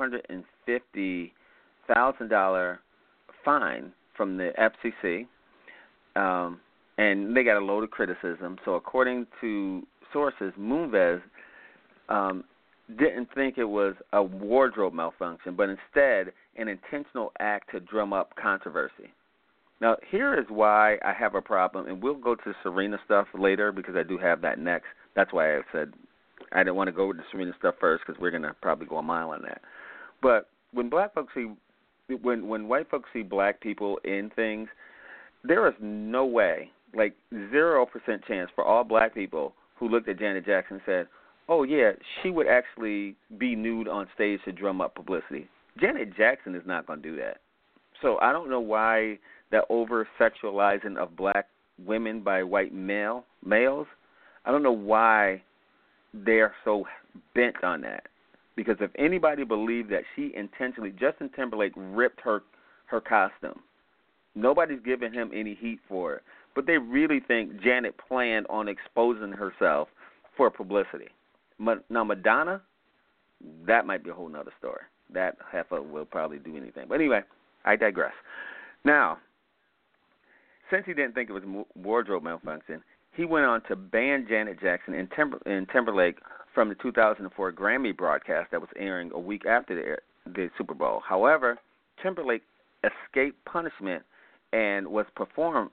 $550,000 fine from the FCC, and they got a load of criticism. So according to sources, Moonves didn't think it was a wardrobe malfunction, but instead an intentional act to drum up controversy. Now, here is why I have a problem, and we'll go to Serena stuff later because I do have that next. That's why I said I didn't want to go with the Serena stuff first because we're going to probably go a mile on that. But when black folks see, when white folks see black people in things, there is no way, like 0% chance for all black people who looked at Janet Jackson and said, oh, yeah, she would actually be nude on stage to drum up publicity. Janet Jackson is not going to do that. So I don't know why that over-sexualizing of black women by white males. I don't know why they're so bent on that. Because if anybody believed that she intentionally, Justin Timberlake ripped her costume, nobody's giving him any heat for it. But they really think Janet planned on exposing herself for publicity. Now, Madonna, that might be a whole nother story. That heifer will probably do anything. But anyway, I digress. Now, since he didn't think it was wardrobe malfunction, he went on to ban Janet Jackson and Timberlake from the 2004 Grammy broadcast that was airing a week after the Super Bowl. However, Timberlake escaped punishment and was performed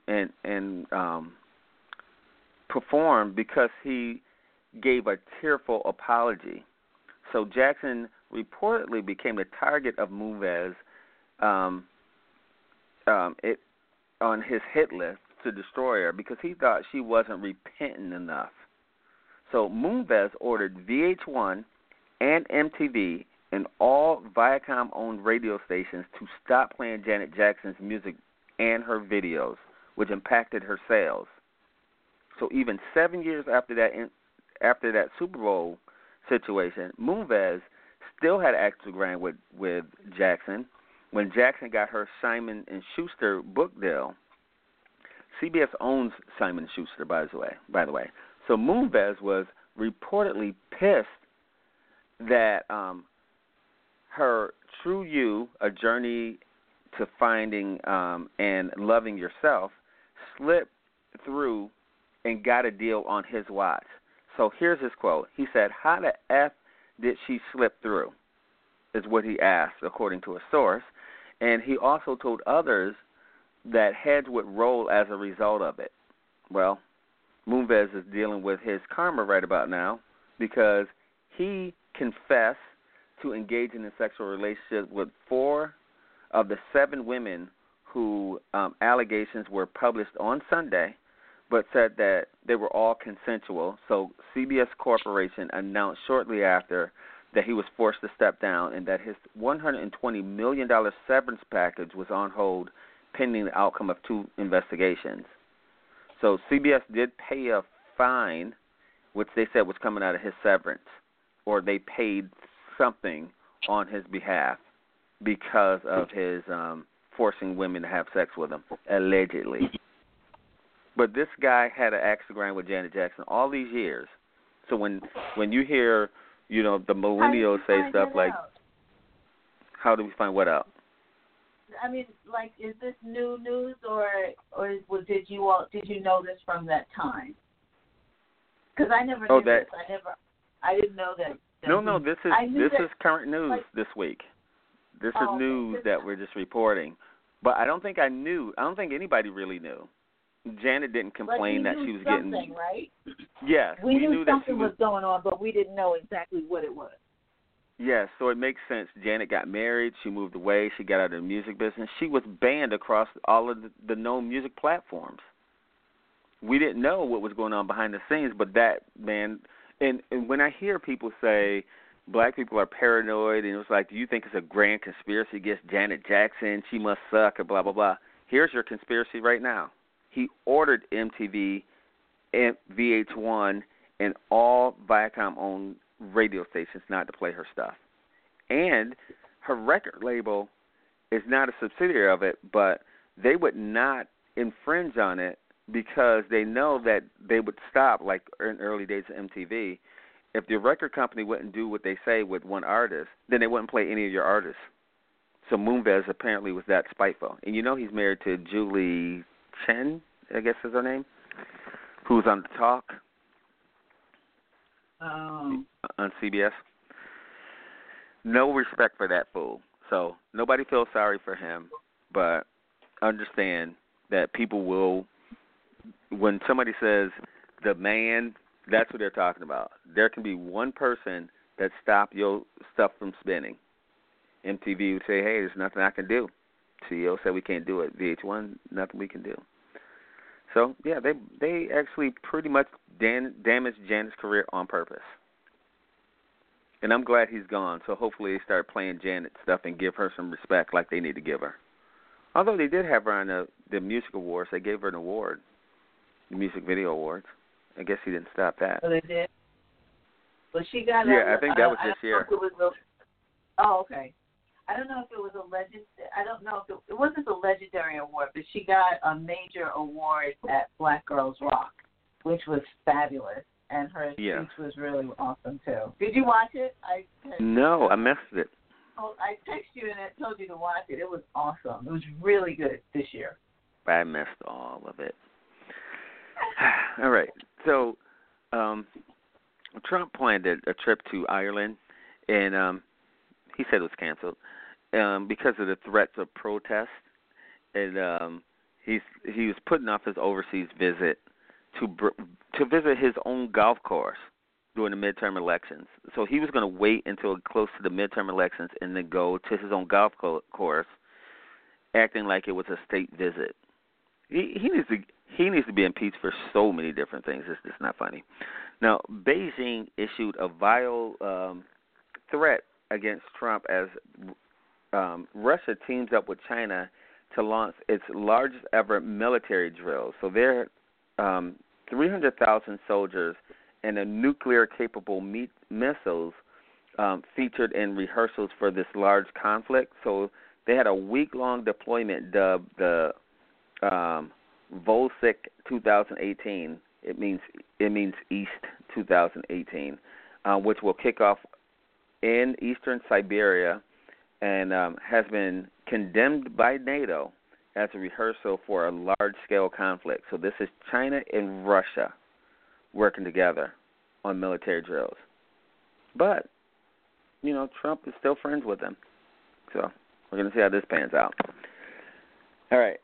because he gave a tearful apology. So Jackson reportedly became the target of Moonves on his hit list to destroy her because he thought she wasn't repentant enough. So Moonves ordered VH1 and MTV and all Viacom-owned radio stations to stop playing Janet Jackson's music and her videos, which impacted her sales. So even 7 years after that Super Bowl situation, Moonves still had actual grind with Jackson when Jackson got her Simon & Schuster book deal. CBS owns Simon & Schuster, by the way. So Moonves was reportedly pissed that her True You, A Journey to Finding and Loving Yourself, slipped through and got a deal on his watch. So here's his quote. He said, "How the F did she slip through?" is what he asked, according to a source. And he also told others that heads would roll as a result of it. Well, Moonves is dealing with his karma right about now because he confessed to engaging in sexual relationships with 4 of the 7 women who allegations were published on Sunday, but said that they were all consensual. So CBS Corporation announced shortly after that he was forced to step down and that his $120 million severance package was on hold pending the outcome of 2 investigations. So CBS did pay a fine, which they said was coming out of his severance, or they paid something on his behalf because of his forcing women to have sex with him, allegedly. But this guy had an axe to grind with Janet Jackson all these years. So when you hear, the millennials say stuff like, how do we find what out? I mean, like, is this new news or did you know this from that time? Because I never knew this. I didn't know that. No, this is current news this week. This is news that we're just reporting. But I don't think anybody really knew. Janet didn't complain that she was getting. Right? Yes, we knew that something was going on, but we didn't know exactly what it was. Yes, so it makes sense. Janet got married. She moved away. She got out of the music business. She was banned across all of the known music platforms. We didn't know what was going on behind the scenes, but that, man, and when I hear people say black people are paranoid, and it was like, do you think it's a grand conspiracy against Janet Jackson? She must suck, or blah, blah, blah. Here's your conspiracy right now. He ordered MTV and VH1 and all Viacom-owned radio stations not to play her stuff. And her record label is not a subsidiary of it, but they would not infringe on it because they know that they would stop, like in early days of MTV. If the record company wouldn't do what they say with one artist, then they wouldn't play any of your artists. So Moonves apparently was that spiteful. And he's married to Julie Chen, I guess is her name, who's on The Talk on CBS. No respect for that fool. So nobody feels sorry for him, but understand that people will, when somebody says the man, that's what they're talking about. There can be one person that stopped your stuff from spinning. MTV would say, hey, there's nothing I can do. CEO said we can't do it. VH1, nothing we can do. So, yeah, they actually pretty much damaged Janet's career on purpose. And I'm glad he's gone, so hopefully they start playing Janet stuff and give her some respect like they need to give her. Although they did have her on the music awards, they gave her an award, the music video awards. I guess he didn't stop that. Oh, they did. But she got. Yeah, I think that was this year. Oh, okay. I don't know if it was a legend. I don't know if it wasn't a legendary award, but she got a major award at Black Girls Rock, which was fabulous, and her speech was really awesome too. Did you watch it? No, I missed it. Oh, I texted you and I told you to watch it. It was awesome. It was really good this year. I missed all of it. All right. So, Trump planned a trip to Ireland, and he said it was canceled because of the threats of protest. And he was putting off his overseas visit to visit his own golf course during the midterm elections. So he was going to wait until close to the midterm elections and then go to his own golf course, acting like it was a state visit. He needs to be impeached for so many different things. It's just not funny. Now, Beijing issued a vile threat against Trump as Russia teams up with China to launch its largest ever military drill. So there are 300,000 soldiers and a nuclear-capable missiles featured in rehearsals for this large conflict. So they had a week-long deployment dubbed the Volsik 2018. It means East 2018, which will kick off in eastern Siberia and has been condemned by NATO as a rehearsal for a large-scale conflict. So this is China and Russia working together on military drills. But, Trump is still friends with them. So we're going to see how this pans out. All right.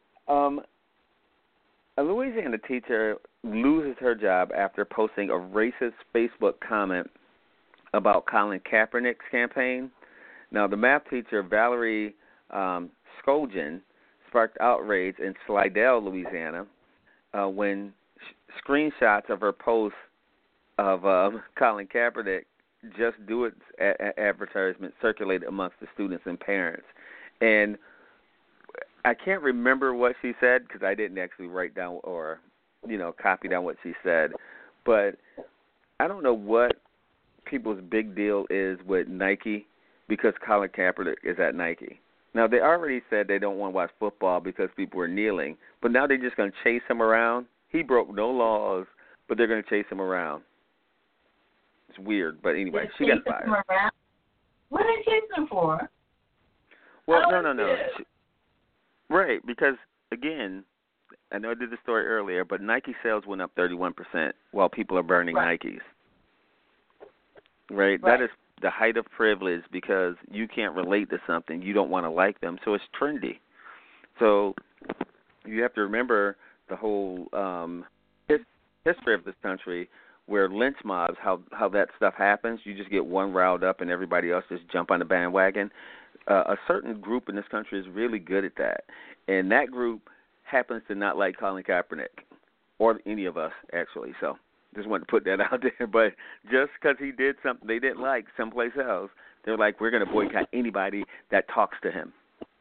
A Louisiana teacher loses her job after posting a racist Facebook comment about Colin Kaepernick's campaign. Now, the math teacher, Valerie Skoljan, sparked outrage in Slidell, Louisiana, when screenshots of her post of Colin Kaepernick Just Do It advertisement circulated amongst the students and parents. And I can't remember what she said because I didn't actually write down or, copy down what she said. But I don't know what people's big deal is with Nike because Colin Kaepernick is at Nike. Now, they already said they don't want to watch football because people were kneeling, but now they're just going to chase him around. He broke no laws, but they're going to chase him around. It's weird, but anyway, she got fired. What are they chasing him for? Well, no. Right, because, again, I know I did the story earlier, but Nike sales went up 31% while people are burning Nikes. Right? That is the height of privilege because you can't relate to something. You don't want to like them, so it's trendy. So you have to remember the whole history of this country where lynch mobs, how that stuff happens. You just get one riled up and everybody else just jump on the bandwagon. A certain group in this country is really good at that, and that group happens to not like Colin Kaepernick or any of us, actually. So just wanted to put that out there. But just because he did something they didn't like someplace else, they're like, we're going to boycott anybody that talks to him.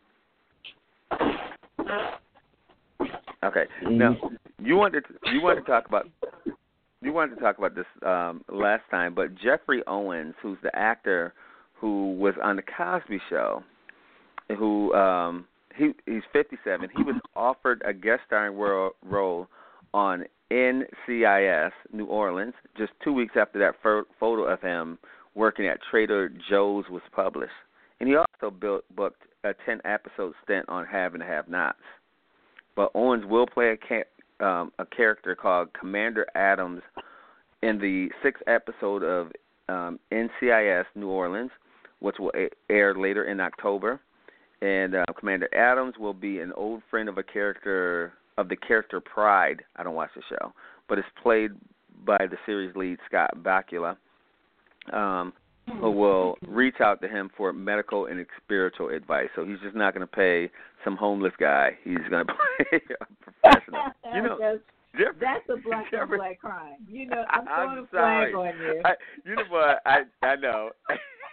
Okay. Now, you wanted to talk about this last time, but Jeffrey Owens, who's the actor who was on the Cosby Show, who he's 57. He was offered a guest starring role on NCIS New Orleans just 2 weeks after that photo of him working at Trader Joe's was published. And he also booked a 10-episode stint on Have and Have Nots. But Owens will play a character called Commander Adams in the 6th episode of NCIS New Orleans, which will air later in October. And Commander Adams will be an old friend of the character Pride. I don't watch the show, but it's played by the series lead Scott Bakula, who will reach out to him for medical and spiritual advice. So he's just not going to pay some homeless guy. He's going to play a professional. That's a black on black crime. I'm throwing a sorry. flag on you. You know what? I know.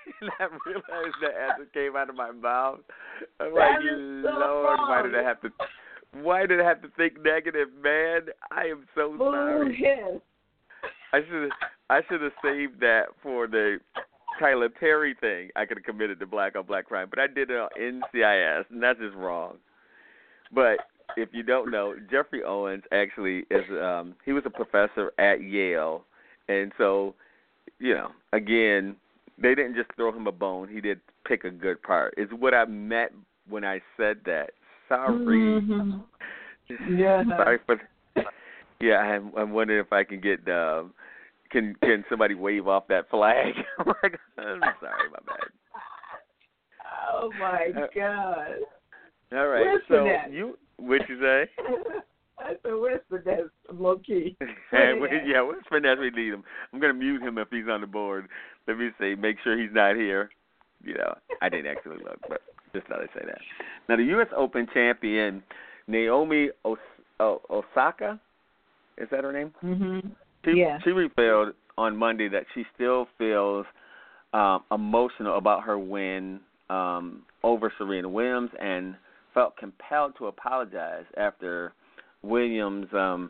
And I realized that as it came out of my mouth, I'm That like, is so Lord, wrong. why did I have to think negative, man? I am so sorry. Yes. I should have saved that for the Tyler Perry thing. I could have committed the black on black crime, but I did it on NCIS, and that's just wrong. But if you don't know, Jeffrey Owens actually is he was a professor at Yale, and so, you know, again, they didn't just throw him a bone. He did pick a good part. Is what I meant when I said that. Sorry. Mm-hmm. Yeah. Sorry for. Yeah, I'm wondering if I can get. Can somebody wave off that flag? I'm sorry, my bad. Oh my God. All right. Where's so Finesse? What'd you say? I said, where's Finesse? Low key. Where's Finesse? We need him. I'm gonna mute him if he's on the board. Let me see. Make sure he's not here. You know, I didn't actually look, but just thought I'd say that. Now, the U.S. Open champion Naomi Osaka, is that her name? Mm-hmm. She revealed on Monday that she still feels emotional about her win over Serena Williams and felt compelled to apologize after Williams,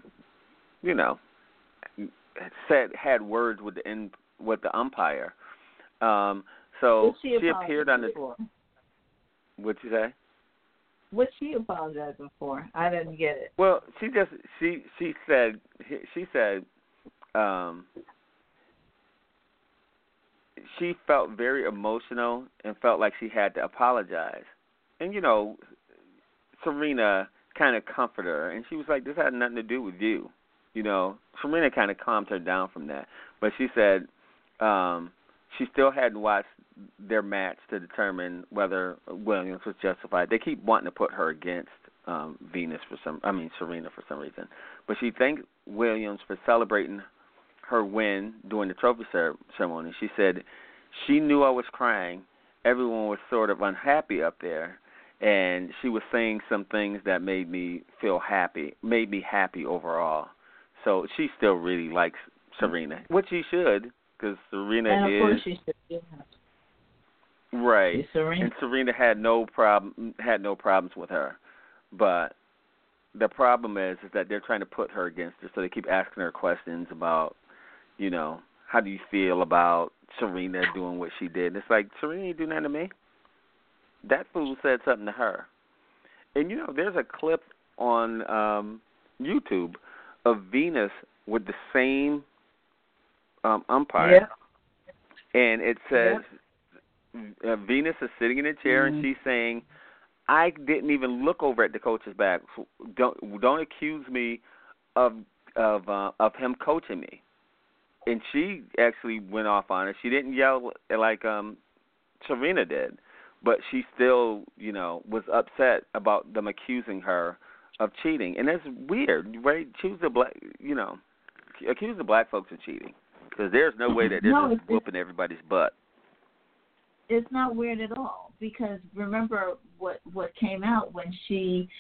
had words with the umpire. So she appeared on the. What'd you say? What's she apologizing for? I didn't get it. Well, she said she felt very emotional and felt like she had to apologize. And, you know, Serena kind of comforted her, and she was like, this had nothing to do with you. You know, Serena kind of calmed her down from that. But she said she still hadn't watched their match to determine whether Williams was justified. They keep wanting to put her against Serena for some reason. But she thanked Williams for celebrating her win during the trophy ceremony. She said, she knew I was crying. Everyone was sort of unhappy up there, and she was saying some things that made me happy overall. So she still really likes Serena, which she should, because Serena and of is. course she should, yeah. Right. Serena. And Serena had no problems with her. But the problem is that they're trying to put her against her, so they keep asking her questions about, you know, how do you feel about Serena doing what she did? And it's like, Serena ain't do nothing to me. That fool said something to her. And, you know, there's a clip on YouTube of Venus with the same umpire. Yeah. And it says Venus is sitting in a chair, and she's saying, I didn't even look over at the coach's back. Don't accuse me of him coaching me. And she actually went off on it. She didn't yell like Serena did, but she still, you know, was upset about them accusing her of cheating. And that's weird, right? Accuse the black folks of cheating, because there's no way that they're just whooping everybody's butt. It's not weird at all, because remember what came out when she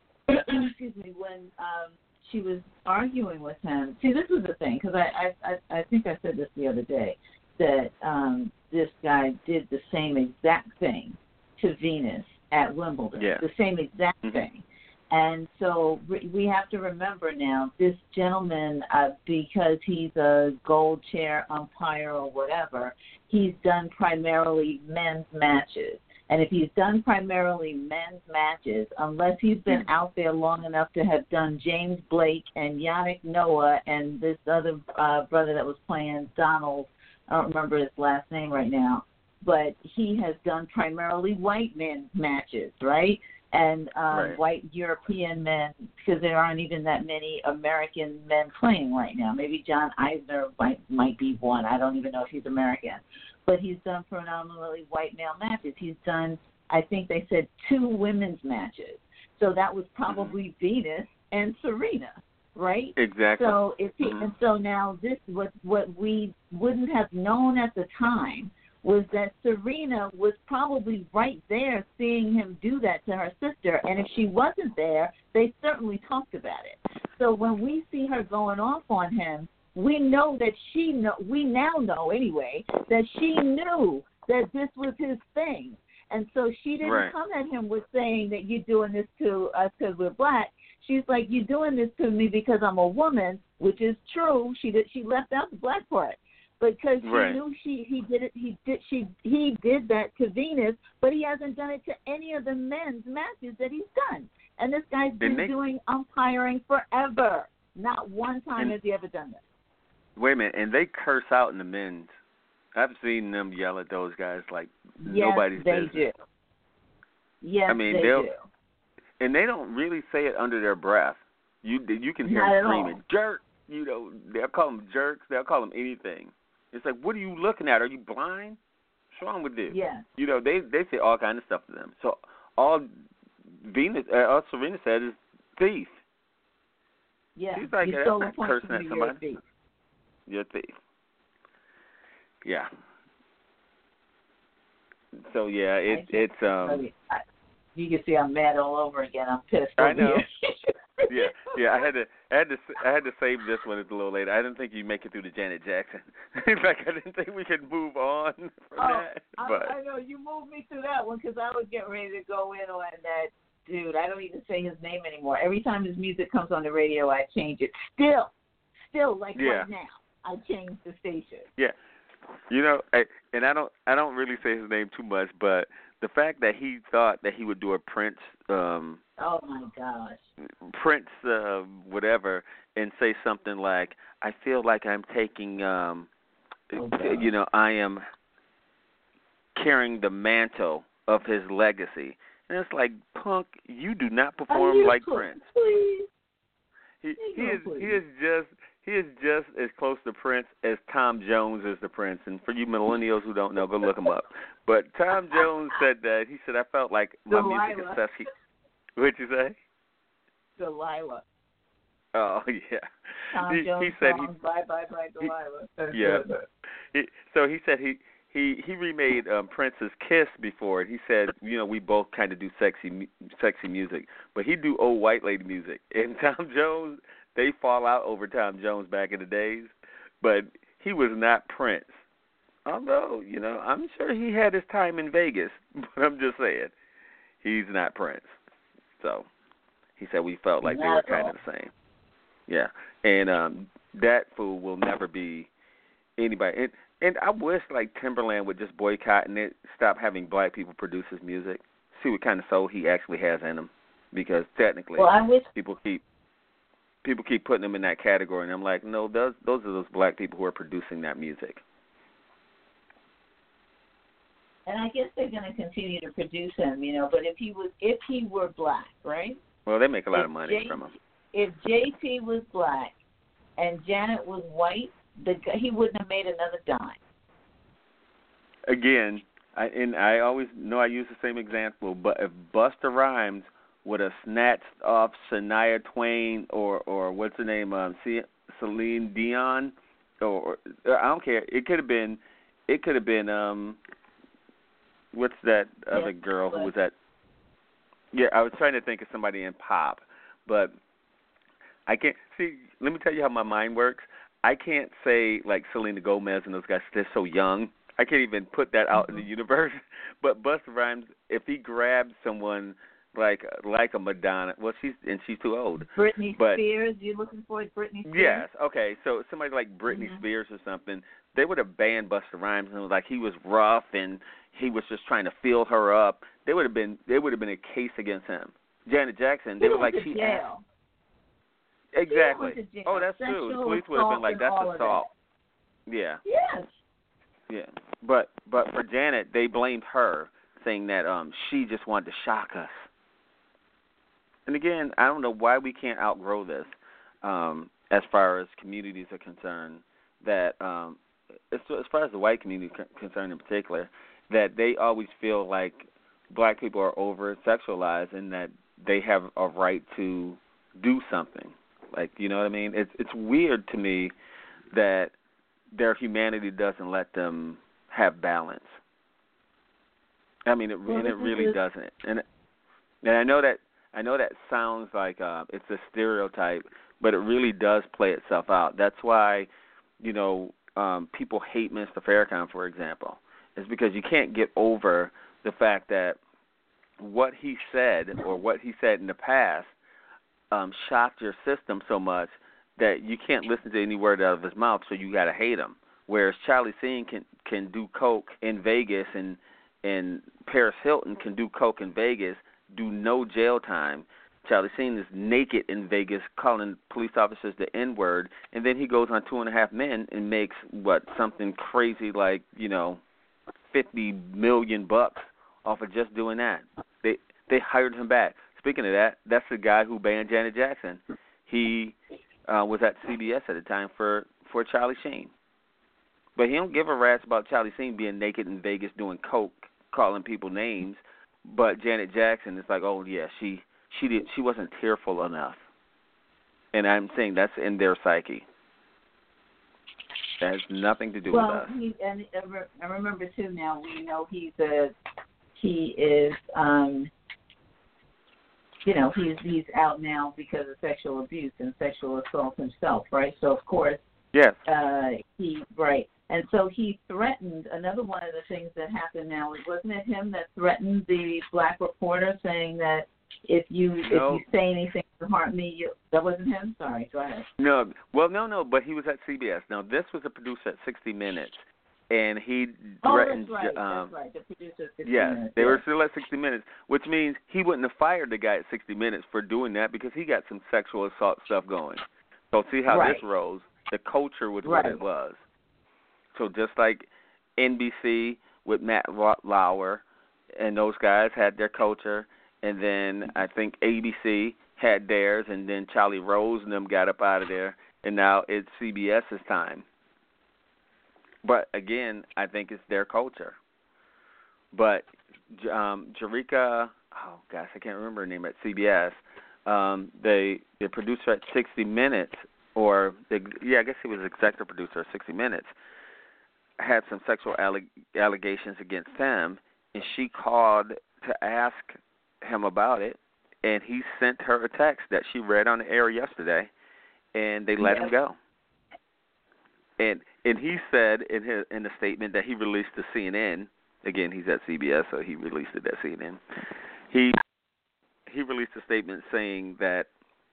she was arguing with him. See, this was the thing, because I think I said this the other day, that this guy did the same exact thing to Venus at Wimbledon, the same exact thing. And so we have to remember now, this gentleman, because he's a gold chair umpire or whatever, he's done primarily men's matches. And if he's done primarily men's matches, unless he's been out there long enough to have done James Blake and Yannick Noah and this other brother that was playing Donald, I don't remember his last name right now, but he has done primarily white men's matches, right? And white European men, because there aren't even that many American men playing right now. Maybe John Eisner might be one. I don't even know if he's American. But he's done predominantly white male matches. He's done, I think they said, 2 women's matches. So that was probably Venus and Serena, right? Exactly. So and so now this what we wouldn't have known at the time was that Serena was probably right there seeing him do that to her sister. And if she wasn't there, they certainly talked about it. So when we see her going off on him, we know that we now know anyway, that she knew that this was his thing. And so she didn't come at him with saying that you're doing this to us because we're black. She's like, you're doing this to me because I'm a woman, which is true. She left out the black part. Because she knew he did that to Venus, but he hasn't done it to any of the men's matches that he's done. And this guy's been doing umpiring forever. Not one time has he ever done this. Wait a minute, and they curse out in the men's. I've seen them yell at those guys like nobody's business. Yes, they do. Yes, they do. And they don't really say it under their breath. You can hear them screaming, jerk. You know, they'll call them jerks. They'll call them anything. It's like, what are you looking at? Are you blind? What's wrong with you? Yeah. You know, they say all kind of stuff to them. So all Serena said is thief. Yeah. She's like, that's not cursing at somebody. You're a thief. Yeah. So yeah, it's you can see I'm mad all over again. I'm pissed. I know. Yeah. I had to save this one a little later. I didn't think you'd make it through to Janet Jackson. In fact, I didn't think we could move on from that. But I know you moved me through that one because I was getting ready to go in on that dude. I don't even say his name anymore. Every time his music comes on the radio, I change it. Still, right now, I change the station. Yeah. You know, and I don't really say his name too much, but the fact that he thought that he would do a Prince, oh my gosh, Prince, whatever, and say something like, "I feel like I'm taking, you know, I am carrying the mantle of his legacy," and it's like, punk, you do not perform like Prince. Please. He is just as close to Prince as Tom Jones is to Prince. And for you millennials who don't know, go look him up. But Tom Jones said that. He said, I felt like my music is sexy. What'd you say? Delilah. Oh, yeah. Tom Jones he said song, Bye, Delilah. Yeah. So he said he remade Prince's Kiss before, and he said, you know, we both kind of do sexy music. But he do old white lady music. And Tom Jones, they fall out over Tom Jones back in the days, but he was not Prince. Although, you know, I'm sure he had his time in Vegas, but I'm just saying, he's not Prince. So he said we felt like they were kind of the same. Yeah, and that fool will never be anybody. And I wish, like, Timberland would just boycott and stop having black people produce his music, see what kind of soul he actually has in him, because technically people keep putting him in that category, and I'm like, no, those are those black people who are producing that music. And I guess they're going to continue to produce him, you know. But if he were black, right? Well, they make a lot of money from him. If JP was black and Janet was white, he wouldn't have made another dime. Again, I always know I use the same example, but if Busta Rhymes would have snatched off Shania Twain or what's her name, Celine Dion, or I don't care. It could have been what's that other girl who was at? Yeah, I was trying to think of somebody in pop, but I can't see. Let me tell you how my mind works. I can't say like Selena Gomez and those guys. They're so young. I can't even put that out in the universe. But Busta Rhymes, if he grabbed someone like a Madonna, well, she's too old. Britney Spears, you looking for Britney Spears? Yes. Okay. So somebody like Britney Spears or something, they would have banned Busta Rhymes and like he was rough and he was just trying to feel her up. There would have been a case against him. Janet Jackson, they were like she jail. Exactly. Oh, that's true. The police would have been like, that's assault. Yeah. Yes. Yeah. But for Janet, they blamed her, saying that she just wanted to shock us. And again, I don't know why we can't outgrow this as far as communities are concerned, that as far as the white community is concerned in particular, that they always feel like black people are over-sexualized and that they have a right to do something. Like, you know what I mean? It's weird to me that their humanity doesn't let them have balance. I mean, it really doesn't. And I know that sounds like it's a stereotype, but it really does play itself out. That's why, you know, people hate Mr. Farrakhan, for example. is because you can't get over the fact that what he said or what he said in the past shocked your system so much that you can't listen to any word out of his mouth, so you got to hate him. Whereas Charlie Sheen can do coke in Vegas, and Paris Hilton can do coke in Vegas, do no jail time. Charlie Sheen is naked in Vegas calling police officers the N-word, and then he goes on 2.5 Men and makes, something crazy like, $50 million off of just doing that. They hired him back. Speaking of that, that's the guy who banned Janet Jackson. He was at CBS at the time for Charlie Sheen. But he don't give a rat's about Charlie Sheen being naked in Vegas doing coke, calling people names. But Janet Jackson is like, oh yeah, she wasn't tearful enough. And I'm saying that's in their psyche. That has nothing to do with us. Well, I remember too. Now we know he is. He's out now because of sexual abuse and sexual assault himself, right? So of course, yes, and so he threatened. Another one of the things that happened now, wasn't it him that threatened the black reporter, saying that if you say anything to harm me, that wasn't him? Sorry, go ahead. No, but he was at CBS. Now this was a producer at 60 Minutes. And he threatened. That's right. The producer at 60 Minutes. They were still at 60 Minutes, which means he wouldn't have fired the guy at 60 Minutes for doing that because he got some sexual assault stuff going. So see how this rose. The culture was what it was. So just like NBC with Matt Lauer and those guys had their culture, and then I think ABC had theirs, and then Charlie Rose and them got up out of there, and now it's CBS's time. But again, I think it's their culture. But Jericka, oh gosh, I can't remember her name at CBS. The producer at 60 Minutes, I guess he was executive producer at 60 Minutes, had some sexual allegations against him, and she called to ask him about it, and he sent her a text that she read on the air yesterday, and they let him go. And he said in the statement that he released to CNN. Again, he's at CBS, so he released it at CNN. He released a statement saying that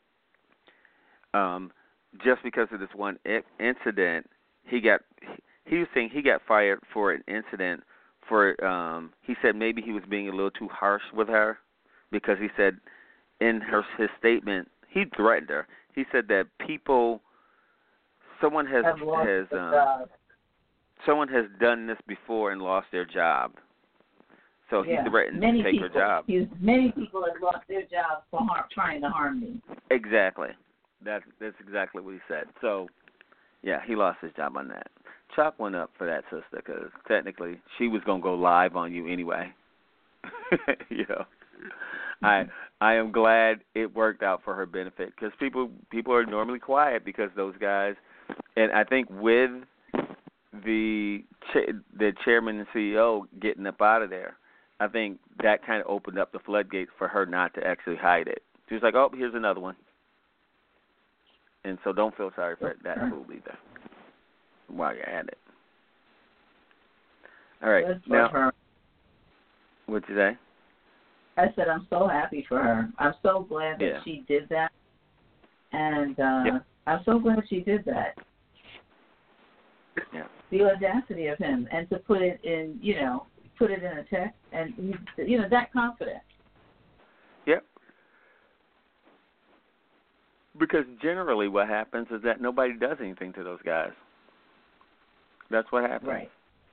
just because of this one incident, he was saying he got fired for an incident for he said maybe he was being a little too harsh with her, because he said in his statement he threatened her. He said that someone has done this before and lost their job. So he threatened to take her job. Many people have lost their jobs for trying to harm me. Exactly. That's exactly what he said. So, yeah, he lost his job on that. Chalk went up for that, sister, because technically she was going to go live on you anyway. I am glad it worked out for her benefit, because people are normally quiet because those guys, and I think with the chairman and CEO getting up out of there, I think that kind of opened up the floodgates for her not to actually hide it. She was like, oh, here's another one. And so don't feel sorry for that fool either while you're at it. All right. Now, what'd you say? I said I'm so happy for her. I'm so glad that she did that. And I'm so glad she did that. Yeah. The audacity of him, and to put it in, put it in a text, and that confident. Yep. Because generally what happens is that nobody does anything to those guys. That's what happens. Right.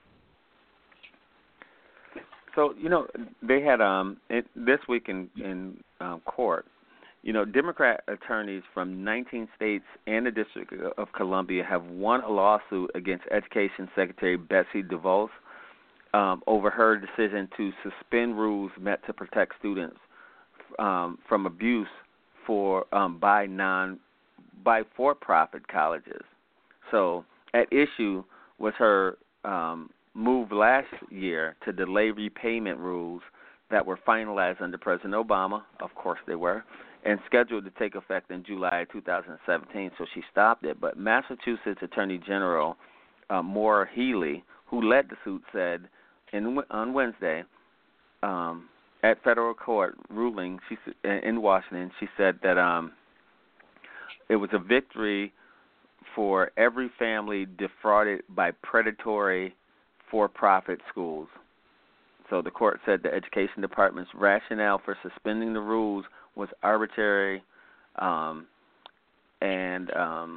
So, they had this week in court, Democrat attorneys from 19 states and the District of Columbia have won a lawsuit against Education Secretary Betsy DeVos over her decision to suspend rules meant to protect students from abuse by for-profit colleges. So at issue was her move last year to delay repayment rules that were finalized under President Obama. Of course they were. And scheduled to take effect in July 2017, so she stopped it. But Massachusetts Attorney General Maura Healey, who led the suit, said on Wednesday at federal court ruling in Washington. She said that it was a victory for every family defrauded by predatory for-profit schools. So the court said the Education Department's rationale for suspending the rules was arbitrary and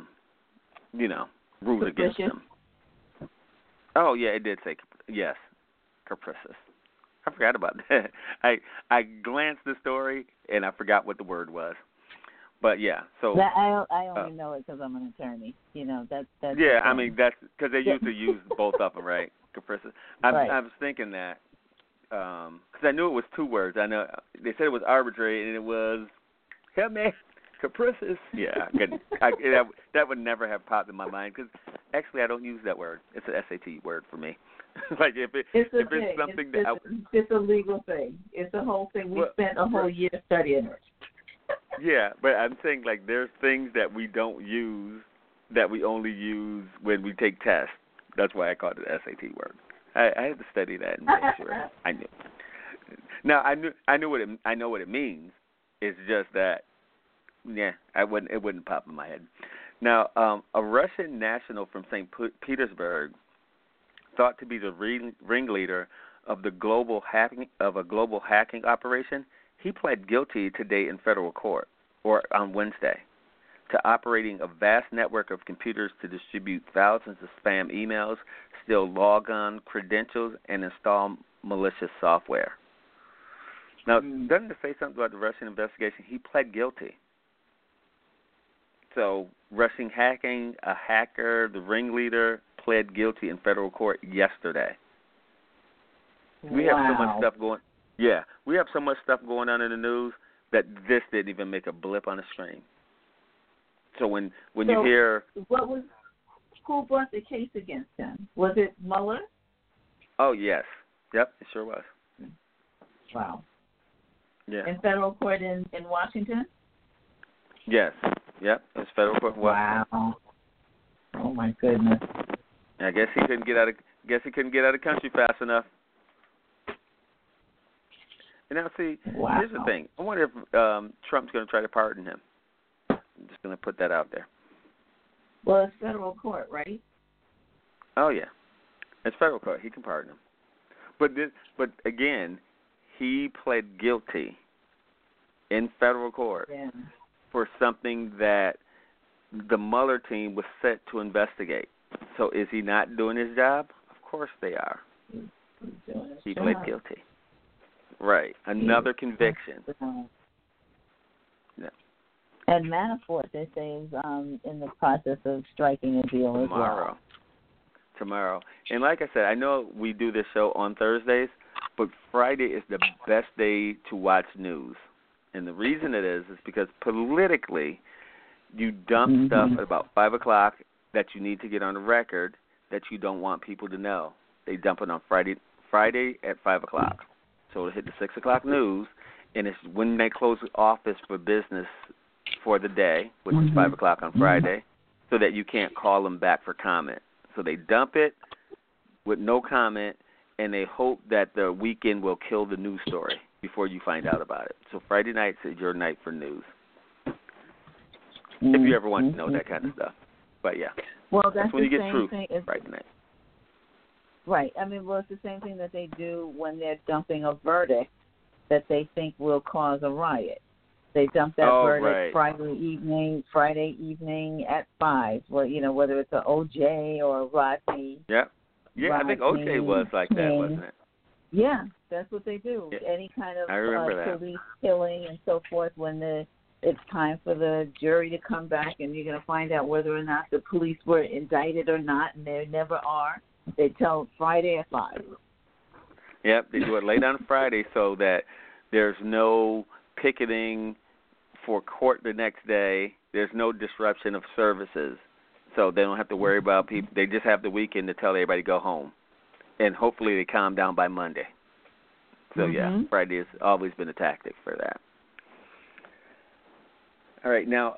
ruled against them. Oh, yeah, it did say, yes, capricious. I forgot about that. I glanced the story, and I forgot what the word was. But, yeah, so... I only know it because I'm an attorney. That's yeah, I mean, that's because they usually use both of them, right? Capricious. Right. I was thinking that because I knew it was two words. I know they said it was arbitrary, and it was, help me, capricious. Yeah, that would never have popped in my mind because actually I don't use that word. It's an SAT word for me. Like if it's something it's a legal thing. It's a whole thing. We spent a whole year studying it. Yeah, but I'm saying like there's things that we don't use that we only use when we take tests. That's why I called it the SAT word. I had to study that and make sure I knew. Now I know what it means. It's just that it wouldn't pop in my head. Now a Russian national from St. Petersburg, thought to be the ringleader of a global hacking operation, he pled guilty today in federal court, or on Wednesday, to operating a vast network of computers to distribute thousands of spam emails, steal logon credentials, and install malicious software. Now, doesn't it say something about the Russian investigation? He pled guilty. So, Russian hacking, a hacker, the ringleader, pled guilty in federal court yesterday. We have so much stuff going. Yeah, we have so much stuff going on in the news that this didn't even make a blip on the screen. So when you hear, who brought the case against him? Was it Mueller? Oh yes, yep, it sure was. Wow. Yeah. In federal court in Washington. Yes. Yep. It's federal court. Wow. Oh my goodness. I guess he couldn't get out of the country fast enough. And now, see, here's the thing. I wonder if Trump's going to try to pardon him. I'm just going to put that out there. Well, it's federal court, right? Oh yeah, it's federal court. He can pardon him. But again, he pled guilty in federal court for something that the Mueller team was set to investigate. So is he not doing his job? Of course they are. He pled guilty. Right. Another conviction. Yeah. And Manafort, they say, is in the process of striking a deal as well. Tomorrow. And like I said, I know we do this show on Thursdays, but Friday is the best day to watch news. And the reason it is because politically, you dump stuff at about 5 o'clock that you need to get on the record that you don't want people to know. They dump it on Friday at 5 o'clock. So it'll hit the 6 o'clock news, and it's when they close the office for business for the day, which is 5 o'clock on Friday, so that you can't call them back for comment. So they dump it with no comment, and they hope that the weekend will kill the news story before you find out about it. So Friday nights is your night for news, if you ever want to know that kind of stuff. But, yeah, that's when you get truth, Friday night. Right. I mean, well, it's the same thing that they do when they're dumping a verdict that they think will cause a riot. They dump that verdict Friday evening at 5. Well, whether it's an OJ or a Rodney. Yeah. Yeah, I think OJ was like that, wasn't it? Yeah, that's what they do. Yeah. Any kind of police killing and so forth, when it's time for the jury to come back and you're going to find out whether or not the police were indicted or not, and they never are. They tell Friday at 5. Yep, they do it late on Friday so that there's no picketing for court the next day. There's no disruption of services. So they don't have to worry about people. They just have the weekend to tell everybody to go home. And hopefully they calm down by Monday. So, yeah, Friday has always been a tactic for that. All right, now,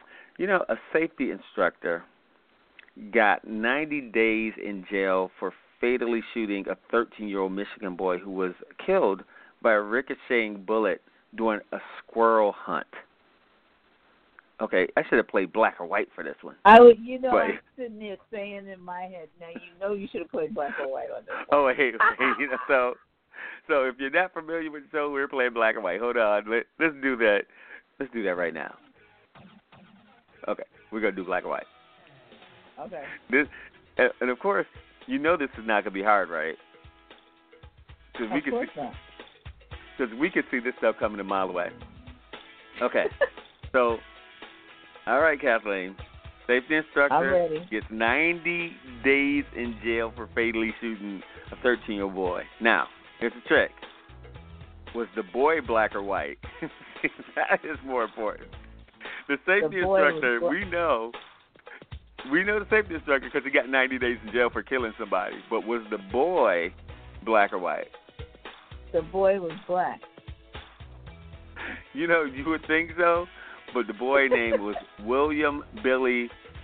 a safety instructor got 90 days in jail for fatally shooting a 13-year-old Michigan boy who was killed by a ricocheting bullet during a squirrel hunt. Okay, I should have played black or white for this one. I'm Right. sitting there saying in my head, now you should have played black or white on this one. Oh, wait, so if you're not familiar with the show, we're playing black and white. Hold on, let's do that. Let's do that right now. Okay, we're gonna do black and white. Okay. This, and of course, this is not gonna be hard, right? Because Of course not. Because we can see this stuff coming a mile away. Okay, so, all right, Kathleen. Safety instructor gets 90 days in jail for fatally shooting a 13-year-old boy. Now, here's the trick. Was the boy black or white? That is more important. The safety instructor, we know the safety instructor because he got 90 days in jail for killing somebody. But was the boy black or white? The boy was black. You would think so, but the boy name was William Billy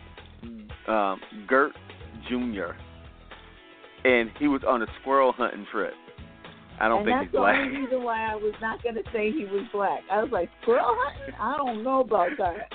Gert Jr., and he was on a squirrel hunting trip. I don't think he's black. And that's the only reason why I was not going to say he was black. I was like, squirrel hunting? I don't know about that.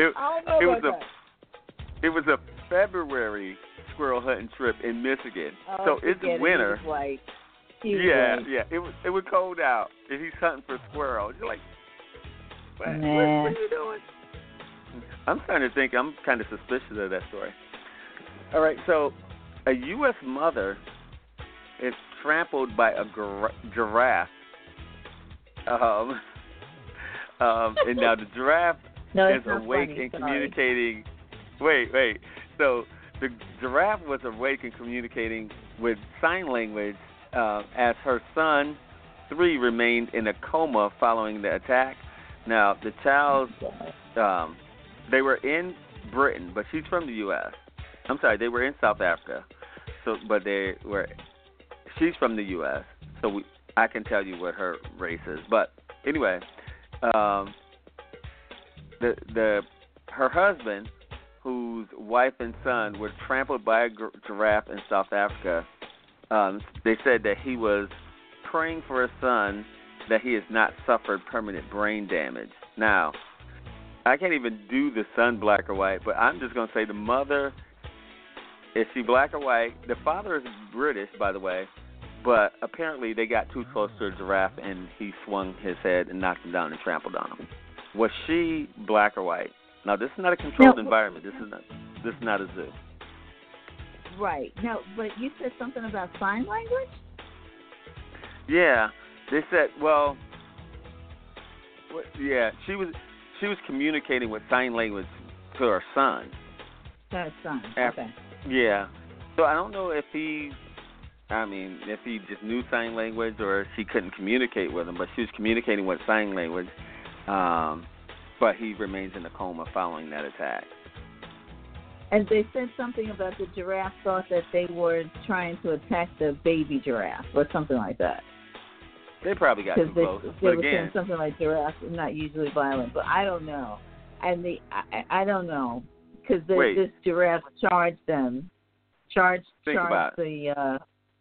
It was a February squirrel hunting trip in Michigan. So it's winter. He was white. Yeah. It was cold out, and he's hunting for squirrels. You're like, what are you doing? I'm starting to think I'm kind of suspicious of that story. All right, so a U.S. mother is trampled by a giraffe. And now the giraffe is awake and communicating. Wait. So the giraffe was awake and communicating with sign language as her son, 3, remained in a coma following the attack. Now, the child, they were in Britain, but she's from the U.S. I'm sorry, they were in South Africa. She's from the U.S., so I can tell you what her race is. But anyway, her husband, whose wife and son were trampled by a giraffe in South Africa, they said that he was praying for his son that he has not suffered permanent brain damage. Now, I can't even do the son black or white, but I'm just going to say the mother, is she black or white? The father is British, by the way, but apparently they got too close to a giraffe and he swung his head and knocked him down and trampled on him. Was she black or white? Now, this is not a controlled environment. This is not a zoo. Right. No, but you said something about sign language? Yeah. They said, she was communicating with sign language to her son. Her son, okay. Yeah. So I don't know if he just knew sign language or she couldn't communicate with him, but she was communicating with sign language. But he remains in a coma following that attack. And they said something about the giraffe thought that they were trying to attack the baby giraffe or something like that. They probably got too close. They were saying something like giraffes are not usually violent, but I don't know. And I don't know because this giraffe charged them. Charged the.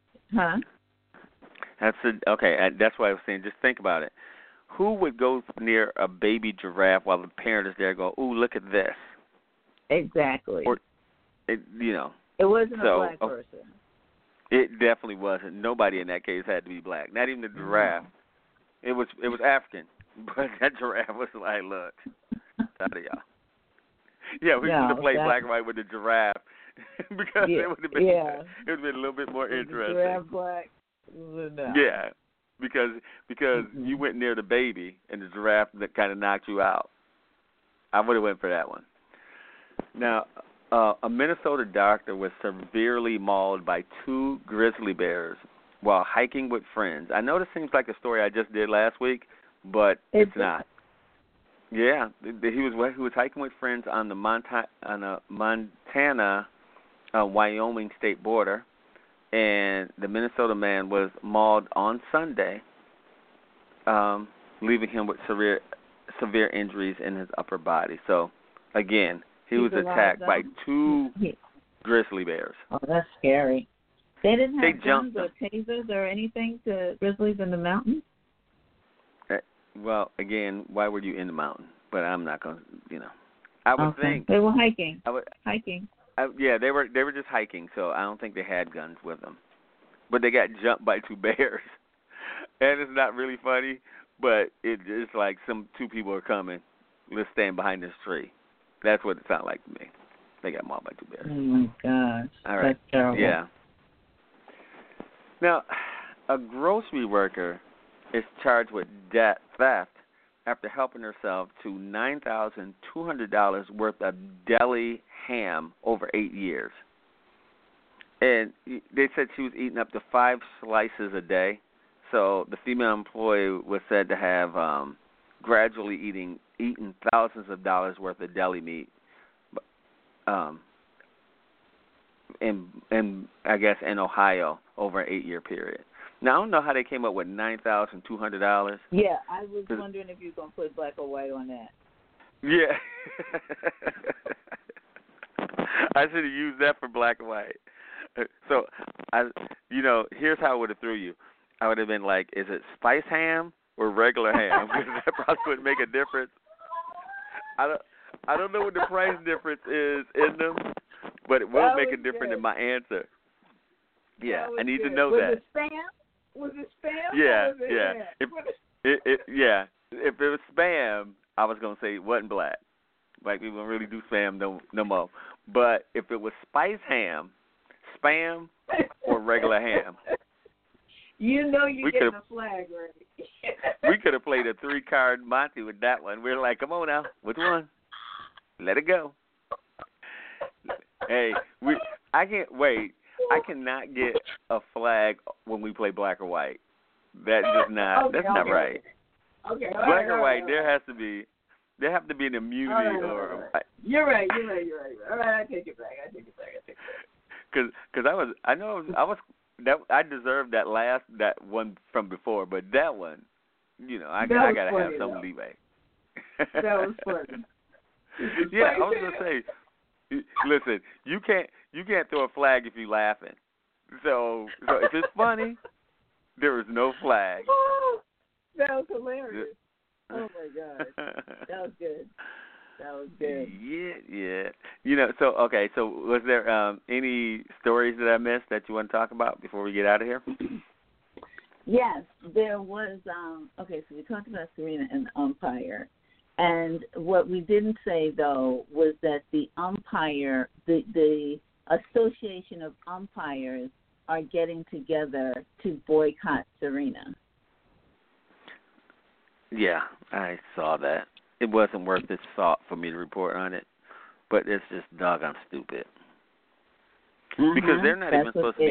That's why I was saying. Just think about it. Who would go near a baby giraffe while the parent is there? Go, ooh, look at this. Exactly. Or, it wasn't a black person. It definitely wasn't. Nobody in that case had to be black. Not even the giraffe. It was African, but that giraffe was like, look, out of y'all. Yeah, we should have played black and white with the giraffe because it would have been a little bit more interesting. Giraffe black. No. Yeah, because you went near the baby and the giraffe that kind of knocked you out. I would have went for that one. Now, a Minnesota doctor was severely mauled by 2 grizzly bears while hiking with friends. I know this seems like a story I just did last week, but it's not. Yeah, he was hiking with friends on the Montana Wyoming state border, and the Minnesota man was mauled on Sunday, leaving him with severe injuries in his upper body. So, again, he was attacked by 2 grizzly bears. Oh, that's scary. They didn't have They guns jumped or tasers or anything to grizzlies in the mountains? Well, again, why were you in the mountain? But I'm not going to, I would think. They were hiking. Hiking. Yeah, they were just hiking, so I don't think they had guns with them. But they got jumped by 2 bears. And it's not really funny, but it's like two people are coming. Let's stand behind this tree. That's what it sounded like to me. They got mauled by 2 bears. Oh, my gosh. All right. That's terrible. Yeah. Now, a grocery worker is charged with theft after helping herself to $9,200 worth of deli ham over 8 years. And they said she was eating up to 5 slices a day. So the female employee was said to have gradually eaten thousands of dollars worth of deli meat, in I guess in Ohio over an 8-year period. Now I don't know how they came up with $9,200. Yeah, I was wondering if you were gonna put black or white on that. Yeah, I should have used that for black and white. So here's how I would have threw you. I would have been like, is it spice ham or regular ham? Because that probably would make a difference. I don't know what the price difference is in them, but it will make a difference in my answer. Yeah, I need to know that. Was it spam? Yeah, or was it yeah. If it was spam, I was gonna say it wasn't black. Like we don't really do spam no more. But if it was spice ham, spam, or regular ham. You're getting a flag, right? We could have played a 3-card Monty with that one. We were like, come on now, which one? Let it go. Hey, I can't wait. I cannot get a flag when we play black or white. That's just not. That's not right. Okay. Black or white, there have to be an immunity or. You're right. All right, I take it back. Because I deserved that one from before, but that one, I gotta have some leeway. That was funny. Yeah, I was gonna say, listen, you can't throw a flag if you're laughing. So if it's funny, there is no flag. That was hilarious. Oh my God, that was good. Yeah. So was there any stories that I missed that you want to talk about before we get out of here? Yes, there was. Okay, so we talked about Serena and the umpire. And what we didn't say, though, was that the umpire, the Association of Umpires are getting together to boycott Serena. Yeah, I saw that. It wasn't worth its salt for me to report on it, but it's just doggone stupid. Because they're not even supposed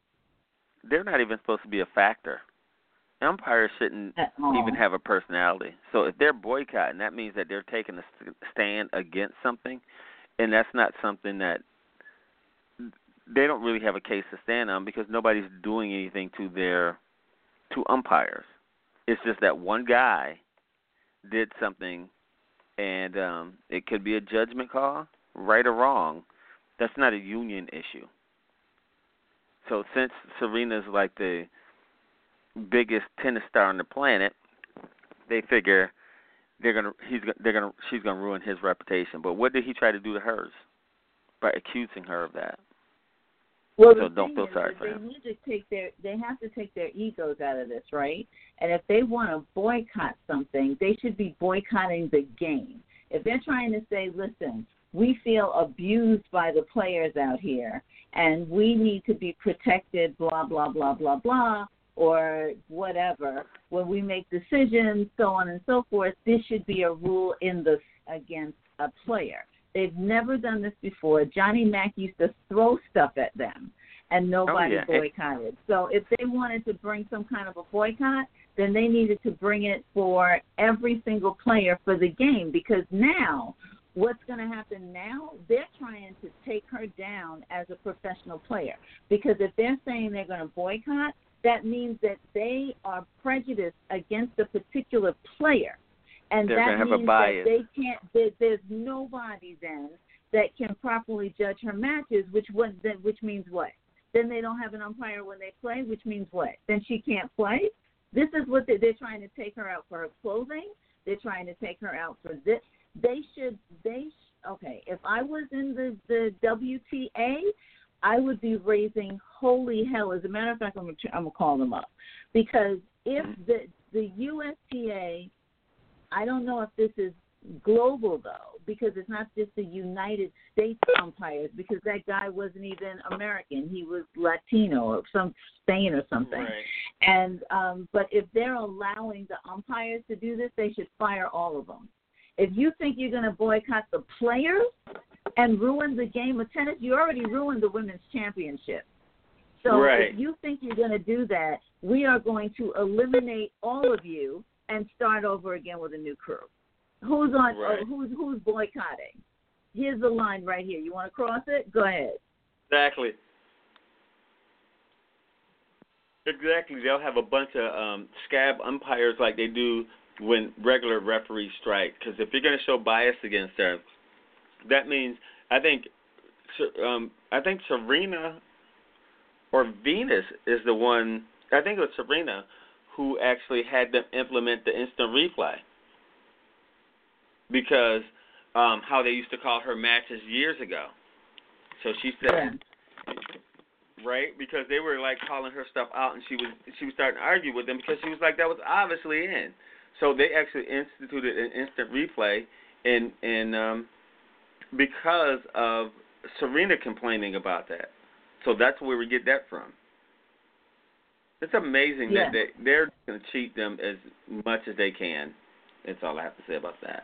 to be a factor. Umpires shouldn't even have a personality. So if they're boycotting, that means that they're taking a stand against something, and that's not something that they don't really have a case to stand on because nobody's doing anything to umpires. It's just that one guy did something, and it could be a judgment call, right or wrong. That's not a union issue. So since Serena's like the biggest tennis star on the planet, they figure she's gonna ruin his reputation. But what did he try to do to hers by accusing her of that? Well, so don't feel sorry for him. They have to take their egos out of this, right? And if they want to boycott something, they should be boycotting the game. If they're trying to say, listen, we feel abused by the players out here, and we need to be protected, blah, blah, blah, blah, blah, or whatever, when we make decisions, so on and so forth, this should be a rule against a player. They've never done this before. Johnny Mack used to throw stuff at them, and nobody boycotted. So if they wanted to bring some kind of a boycott, then they needed to bring it for every single player for the game, because now what's going to happen now, they're trying to take her down as a professional player. Because if they're saying they're going to boycott, that means that they are prejudiced against a particular player. And they're that have means a bias. that they can't. There's nobody then that can properly judge her matches, which means what? then they don't have an umpire when they play, which means what? Then she can't play? This is what they're trying to take her out for her clothing. They're trying to take her out for this. Okay, if I was in the WTA, I would be raising holy hell. As a matter of fact, I'm gonna call them up, because if the USTA, I don't know if this is global though, because it's not just the United States umpires, because that guy wasn't even American, he was Latino or from Spain or something. Right. And but if they're allowing the umpires to do this, they should fire all of them. If you think you're going to boycott the players and ruin the game of tennis, you already ruined the women's championship. So if you think you're going to do that, we are going to eliminate all of you and start over again with a new crew. Who's on? Right. Who's boycotting? Here's the line right here. You want to cross it? Go ahead. Exactly. They'll have a bunch of scab umpires like they do when regular referees strike. Because if you're going to show bias against her, that means I think Serena or Venus is the one. I think it was Serena who actually had them implement the instant replay, because how they used to call her matches years ago. So she said, right, because they were like calling her stuff out, and she was starting to argue with them because she was like, that was obviously in. So they actually instituted an instant replay, and because of Serena complaining about that. So that's where we get that from. It's amazing that they're going to cheat them as much as they can. That's all I have to say about that.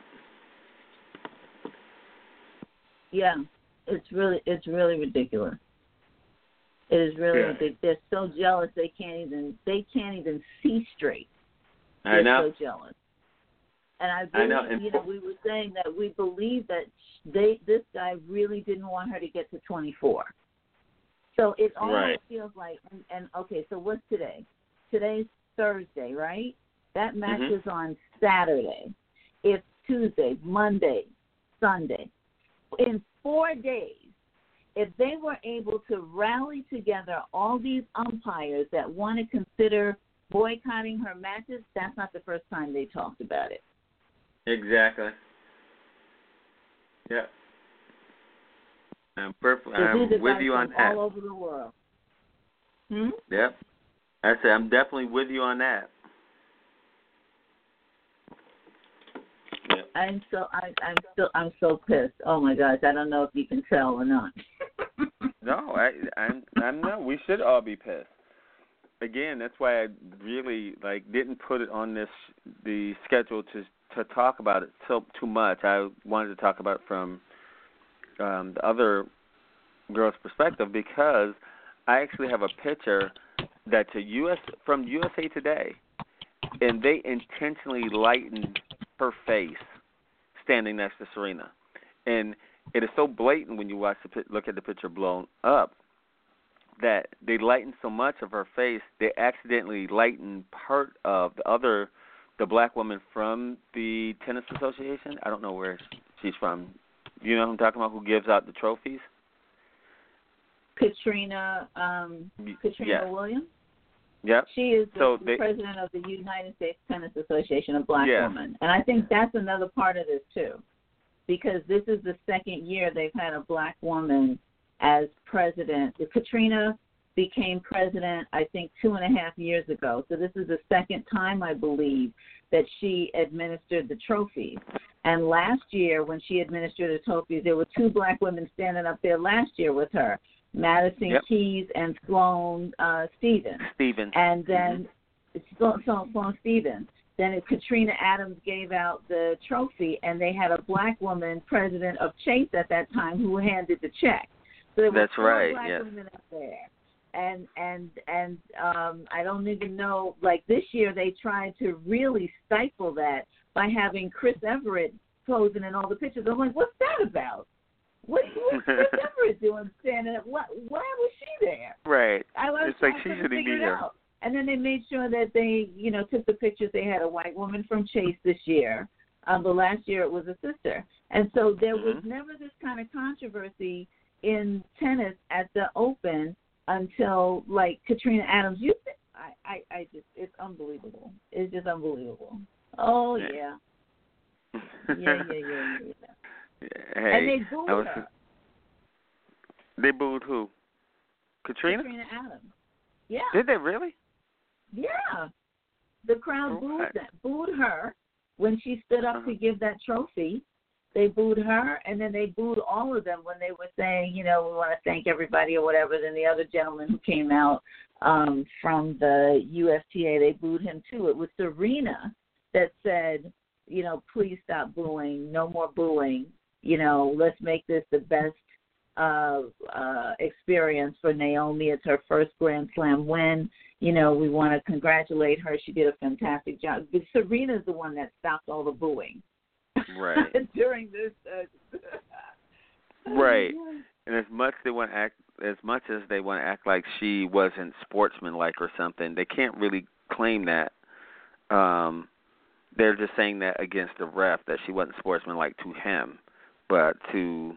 Yeah, it's really ridiculous. It is really ridiculous. They're so jealous they can't even see straight. They're so jealous. And I believe, we were saying that we believe that this guy really didn't want her to get to 24. So it almost feels like, and okay, so what's today? Today's Thursday, right? That match is on Saturday. It's Tuesday, Monday, Sunday. In 4 days, if they were able to rally together all these umpires that want to consider boycotting her matches, that's not the first time they talked about it. Exactly. Yeah. I'm with you on that. All over the world. Yep. I say I'm definitely with you on that. Yep. I'm so pissed. Oh my gosh, I don't know if you can tell or not. No, I'm no. We should all be pissed. Again, that's why I really didn't put it on the schedule to talk about it too much. I wanted to talk about it from the other girl's perspective, because I actually have a picture that's from USA Today, and they intentionally lightened her face standing next to Serena, and it is so blatant when you look at the picture blown up that they lightened so much of her face they accidentally lightened part of the black woman from the Tennis Association. I don't know where she's from. You know who I'm talking about, who gives out the trophies? Katrina Williams? Yep. She is the president of the United States Tennis Association, a black woman. And I think that's another part of this, too, because this is the second year they've had a black woman as president. Katrina became president, I think, 2.5 years ago. So this is the second time, I believe, that she administered the trophies. And last year, when she administered the trophies, there were 2 black women standing up there last year with her, Madison Keys and Sloane Stevens. And then Sloane Stevens. Then Katrina Adams gave out the trophy, and they had a black woman, president of Chase at that time, who handed the check. So there were 4 black women up there. And I don't even know, this year they tried to really stifle that by having Chris Everett posing in all the pictures. I'm like, what's that about? What's Chris Everett doing standing up? Why was she there? Right. It's like she shouldn't be here. And then they made sure that they, took the pictures. They had a white woman from Chase this year, but last year it was a sister. And so there was never this kind of controversy in tennis at the Open until like Katrina Adams. I just, it's unbelievable. It's just unbelievable. Oh yeah. Yeah. Hey, and they booed her. They booed who? Katrina Adams. Yeah. Did they really? Yeah. The crowd booed her when she stood up to give that trophy. They booed her, and then they booed all of them when they were saying, you know, we want to thank everybody or whatever. Then the other gentleman who came out from the USTA, they booed him too. It was Serena that said, you know, please stop booing, no more booing. You know, let's make this the best experience for Naomi. It's her first Grand Slam win. You know, we want to congratulate her. She did a fantastic job. But Serena's the one that stopped all the booing. Right. During this. Right. And as much as they want to act like she wasn't sportsmanlike or something, they can't really claim that. They're just saying that against the ref, that she wasn't sportsmanlike to him, but to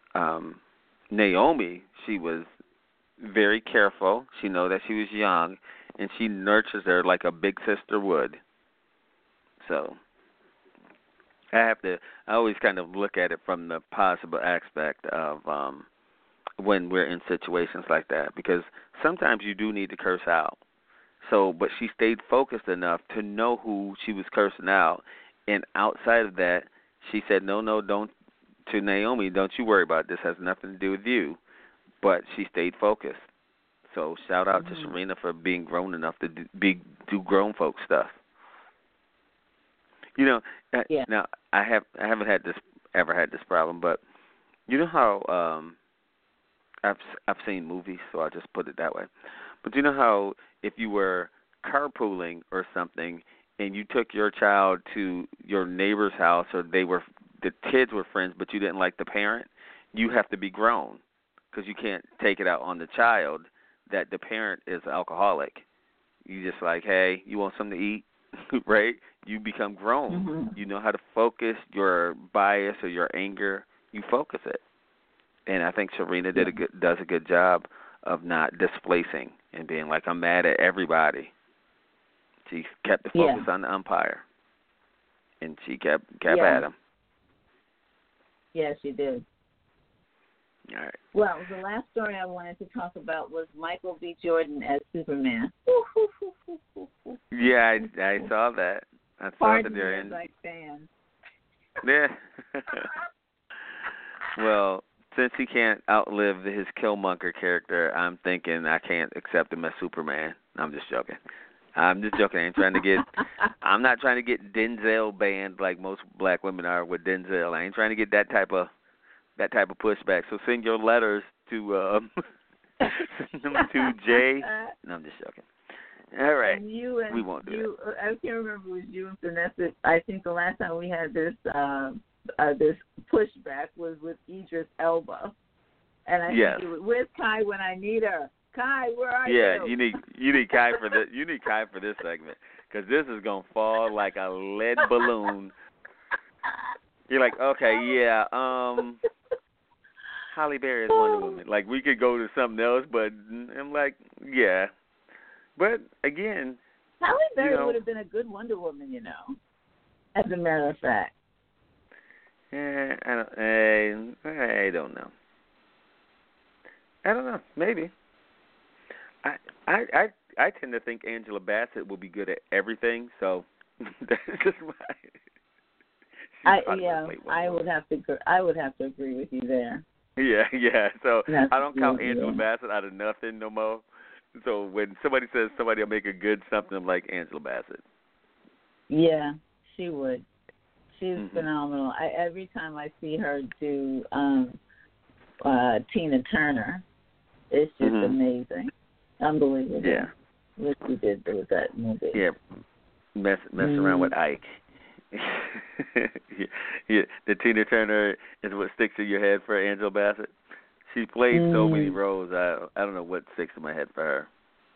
Naomi, she was very careful. She knew that she was young, and she nurtures her like a big sister would. So I always kind of look at it from the possible aspect of when we're in situations like that, because sometimes you do need to curse out. So, but she stayed focused enough to know who she was cursing out, and outside of that, she said, no, don't, to Naomi, don't you worry about it. This has nothing to do with you. But she stayed focused. So shout out to Serena for being grown enough to do grown folk stuff. You know, now I haven't ever had this problem, but you know how I've seen movies, so I'll just put it that way. But you know how if you were carpooling or something and you took your child to your neighbor's house, or the kids were friends, but you didn't like the parent, you have to be grown, because you can't take it out on the child that the parent is alcoholic. You just like, hey, you want something to eat, right? You become grown. Mm-hmm. You know how to focus your bias or your anger. You focus it. And I think Serena does a good job of not displacing and being like, I'm mad at everybody. She kept the focus on the umpire, and she kept at him. Yeah, she did. All right. Well, the last story I wanted to talk about was Michael B. Jordan as Superman. Yeah, I saw that. I saw that there. Like fans. Yeah. Well, since he can't outlive his Killmonger character, I'm thinking I can't accept him as Superman. I'm just joking. I'm not trying to get Denzel banned like most black women are with Denzel. I ain't trying to get that type of pushback. So send your letters to send them to Jay. No, I'm just joking. All right. We won't do that. I can't remember if it was you and Vanessa. I think the last time we had this this pushback was with Idris Elba. And I think it was, where's Kai when I need her? Kai, where are you? Yeah, you need Kai for this. You need Kai for this segment, because this is gonna fall like a lead balloon. You're like, okay, yeah, Halle Berry is Wonder Woman. Like, we could go to something else, but I'm like, yeah. But again, Halle Berry would have been a good Wonder Woman, as a matter of fact. I don't know. I don't know. Maybe. I tend to think Angela Bassett will be good at everything, so that's just I would have to agree with you there. Yeah. So I don't count Angela Bassett out of nothing no more. So when somebody says somebody will make a good something, I'm like, Angela Bassett. Yeah, she would. She's phenomenal. Every time I see her do Tina Turner, it's just amazing. Unbelievable. Yeah. What she did with that movie. Yeah. Mess around with Ike. Yeah. The Tina Turner is what sticks in your head for Angela Bassett. She played so many roles. I don't know what sticks in my head for her.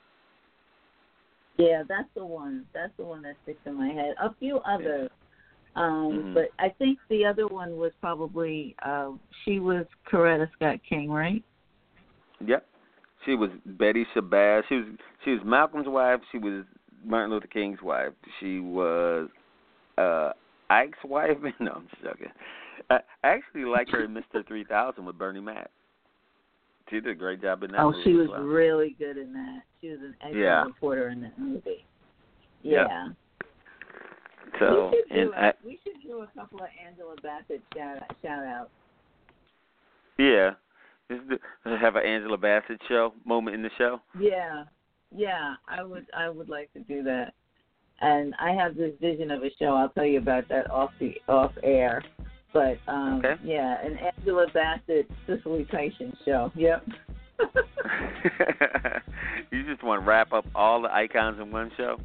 Yeah, that's the one. That's the one that sticks in my head. A few others. But I think the other one was probably she was Coretta Scott King, right? Yep. She was Betty Shabazz. She was Malcolm's wife. She was Martin Luther King's wife. She was Ike's wife. No, I'm just joking. I actually like her in Mr. 3000 with Bernie Mac. She did a great job in that movie. She was as well. really good in that. She was an excellent reporter in that movie. Yeah. Yep. So, we should do a couple of Angela Bassett shout outs. Yeah. Have an Angela Bassett moment in the show. Yeah, I would like to do that. And I have this vision of a show. I'll tell you about that off air. But okay. Yeah, an Angela Bassett Cicely Tyson show. Yep. You just want to wrap up all the icons in one show?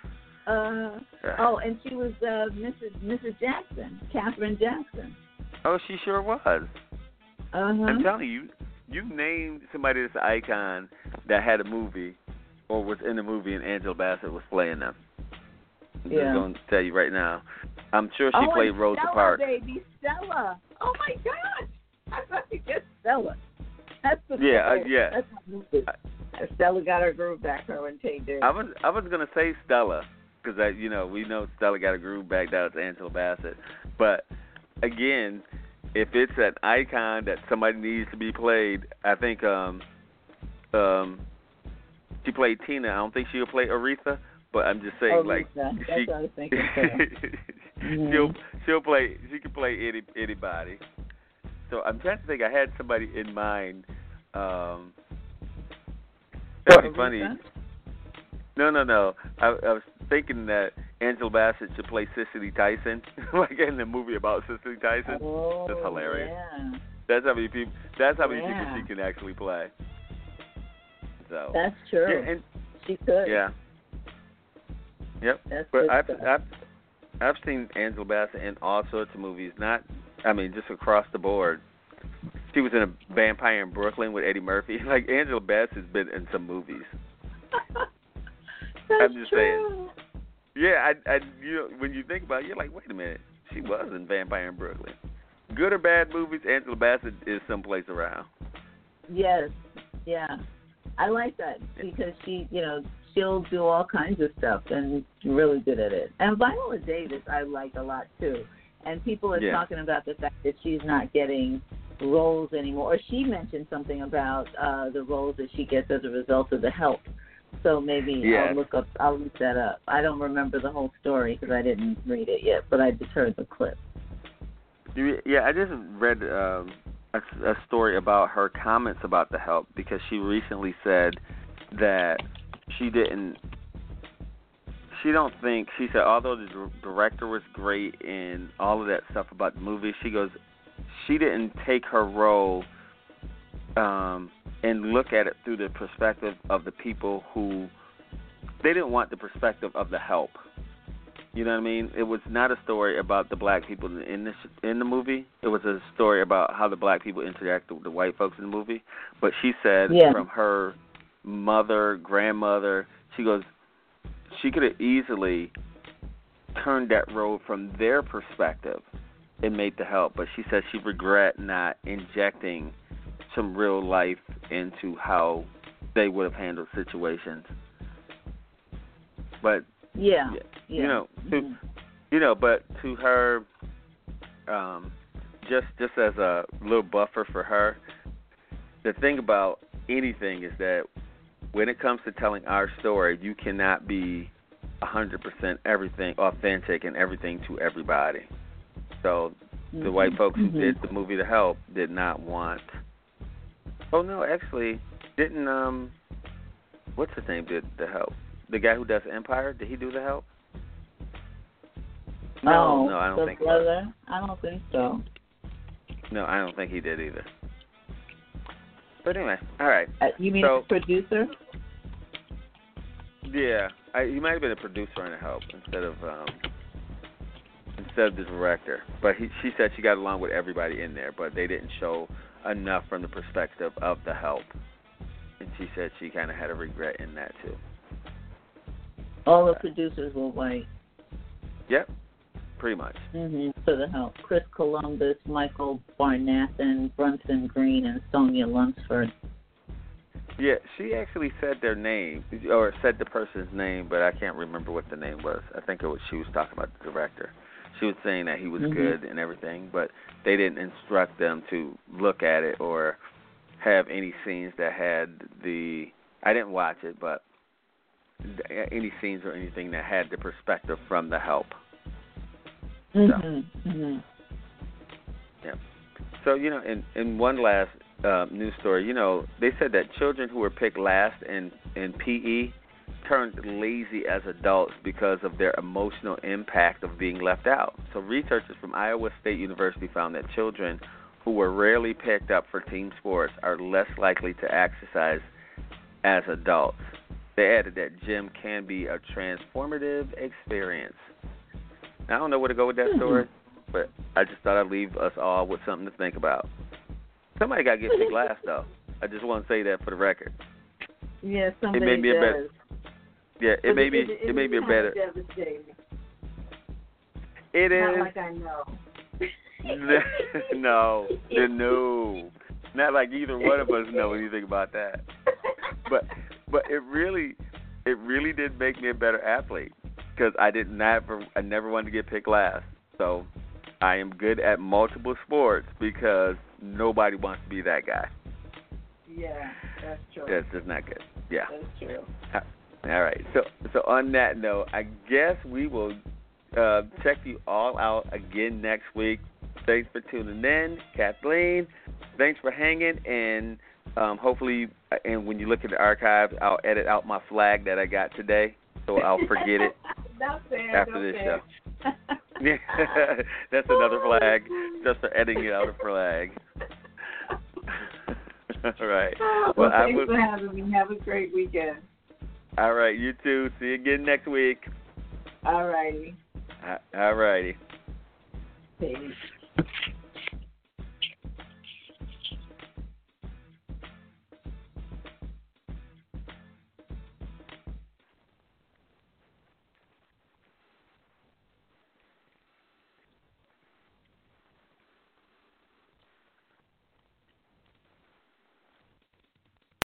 And she was Mrs. Jackson, Katherine Jackson. Oh, she sure was. I'm Uh-huh. telling you, you named somebody that's an icon that had a movie or was in a movie and Angela Bassett was playing them. I'm just going to tell you right now. I'm sure she played Rosa Parks. Baby, Stella. Oh, my gosh. I thought you just Stella. That's the That's my movie. Stella got her groove back, her and Tay did. I was going to say Stella because, we know Stella got a groove back. That was Angela Bassett. But, again, if it's an icon that somebody needs to be played, I think she played Tina. I don't think she'll play Aretha, but I'm just saying, that's what I was thinking. she'll play. She can play anybody. So I'm trying to think. I had somebody in mind. That'd be funny. No. I was thinking that Angela Bassett should play Cicely Tyson, like in the movie about Cicely Tyson. Oh, that's hilarious. Yeah. That's how many people. That's how many people she can actually play. So that's true. Yeah, and, she could. Yeah. Yep. That's but good I've seen Angela Bassett in all sorts of movies. Just across the board. She was in a Vampire in Brooklyn with Eddie Murphy. Like Angela Bassett's been in some movies. I'm just saying. Yeah, when you think about it, you're like, wait a minute, she was in Vampire in Brooklyn. Good or bad movies, Angela Bassett is someplace around. Yes, yeah, I like that because she'll do all kinds of stuff and really good at it. And Viola Davis, I like a lot too. And people are talking about the fact that she's not getting roles anymore. Or she mentioned something about the roles that she gets as a result of The Help. So maybe I'll look that up. I don't remember the whole story because I didn't read it yet, but I just heard the clip. Yeah, I just read a story about her comments about The Help because she recently said that she said although the director was great and all of that stuff about the movie, she goes, she didn't take her role and look at it through the perspective of the people who, they didn't want the perspective of The Help. You know what I mean? It was not a story about the black people in the movie. It was a story about how the black people interacted with the white folks in the movie. But she said from her mother, grandmother, she goes, she could have easily turned that role from their perspective and made The Help. But she said she regret not injecting some real life into how they would have handled situations. But but to her, just as a little buffer for her, the thing about anything is that when it comes to telling our story, you cannot be 100% everything authentic and everything to everybody. So the white folks who did the movie The Help did not want. Oh no, actually, didn't what's his name did The Help? The guy who does Empire, did he do The Help? No, I don't think so. I don't think so. No, I don't think he did either. But anyway, all right. You mean the producer? Yeah, he might have been a producer in The Help instead of the director. But she said she got along with everybody in there, but they didn't show enough from the perspective of The Help. And she said she kind of had a regret in that too. All the producers were white. Yep, pretty much. For The Help. Chris Columbus, Michael Barnathan, Brunson Green, and Sonia Lunsford. Yeah, she actually said their name, or said the person's name, but I can't remember what the name was. I think she was talking about the director. She was saying that he was good and everything, but they didn't instruct them to look at it or have any scenes that had I didn't watch it, but any scenes or anything that had the perspective from the help. So, yeah. So, in one last news story, they said that children who were picked last in PE turned lazy as adults because of their emotional impact of being left out. So researchers from Iowa State University found that children who were rarely picked up for team sports are less likely to exercise as adults. They added that gym can be a transformative experience. I don't know where to go with that story, but I just thought I'd leave us all with something to think about. Somebody got to get picked last, though. I just want to say that for the record. Yeah, somebody it made me does. A better, yeah, it made me a better. Devastating. It is. Not like I know. No. Not like either one of us know anything about that. But it really did make me a better athlete because I never wanted to get picked last. So I am good at multiple sports because nobody wants to be that guy. Yeah, that's true. That's just not good. Yeah. That's true. All right. So on that note, I guess we will check you all out again next week. Thanks for tuning in. Kathleen, thanks for hanging. And hopefully, and when you look at the archives, I'll edit out my flag that I got today, so I'll forget it after this show. Yeah, that's another flag, just for editing out a flag. All right. Well, thanks for having me. Have a great weekend. All right, you too. See you again next week. All righty. All righty. Peace.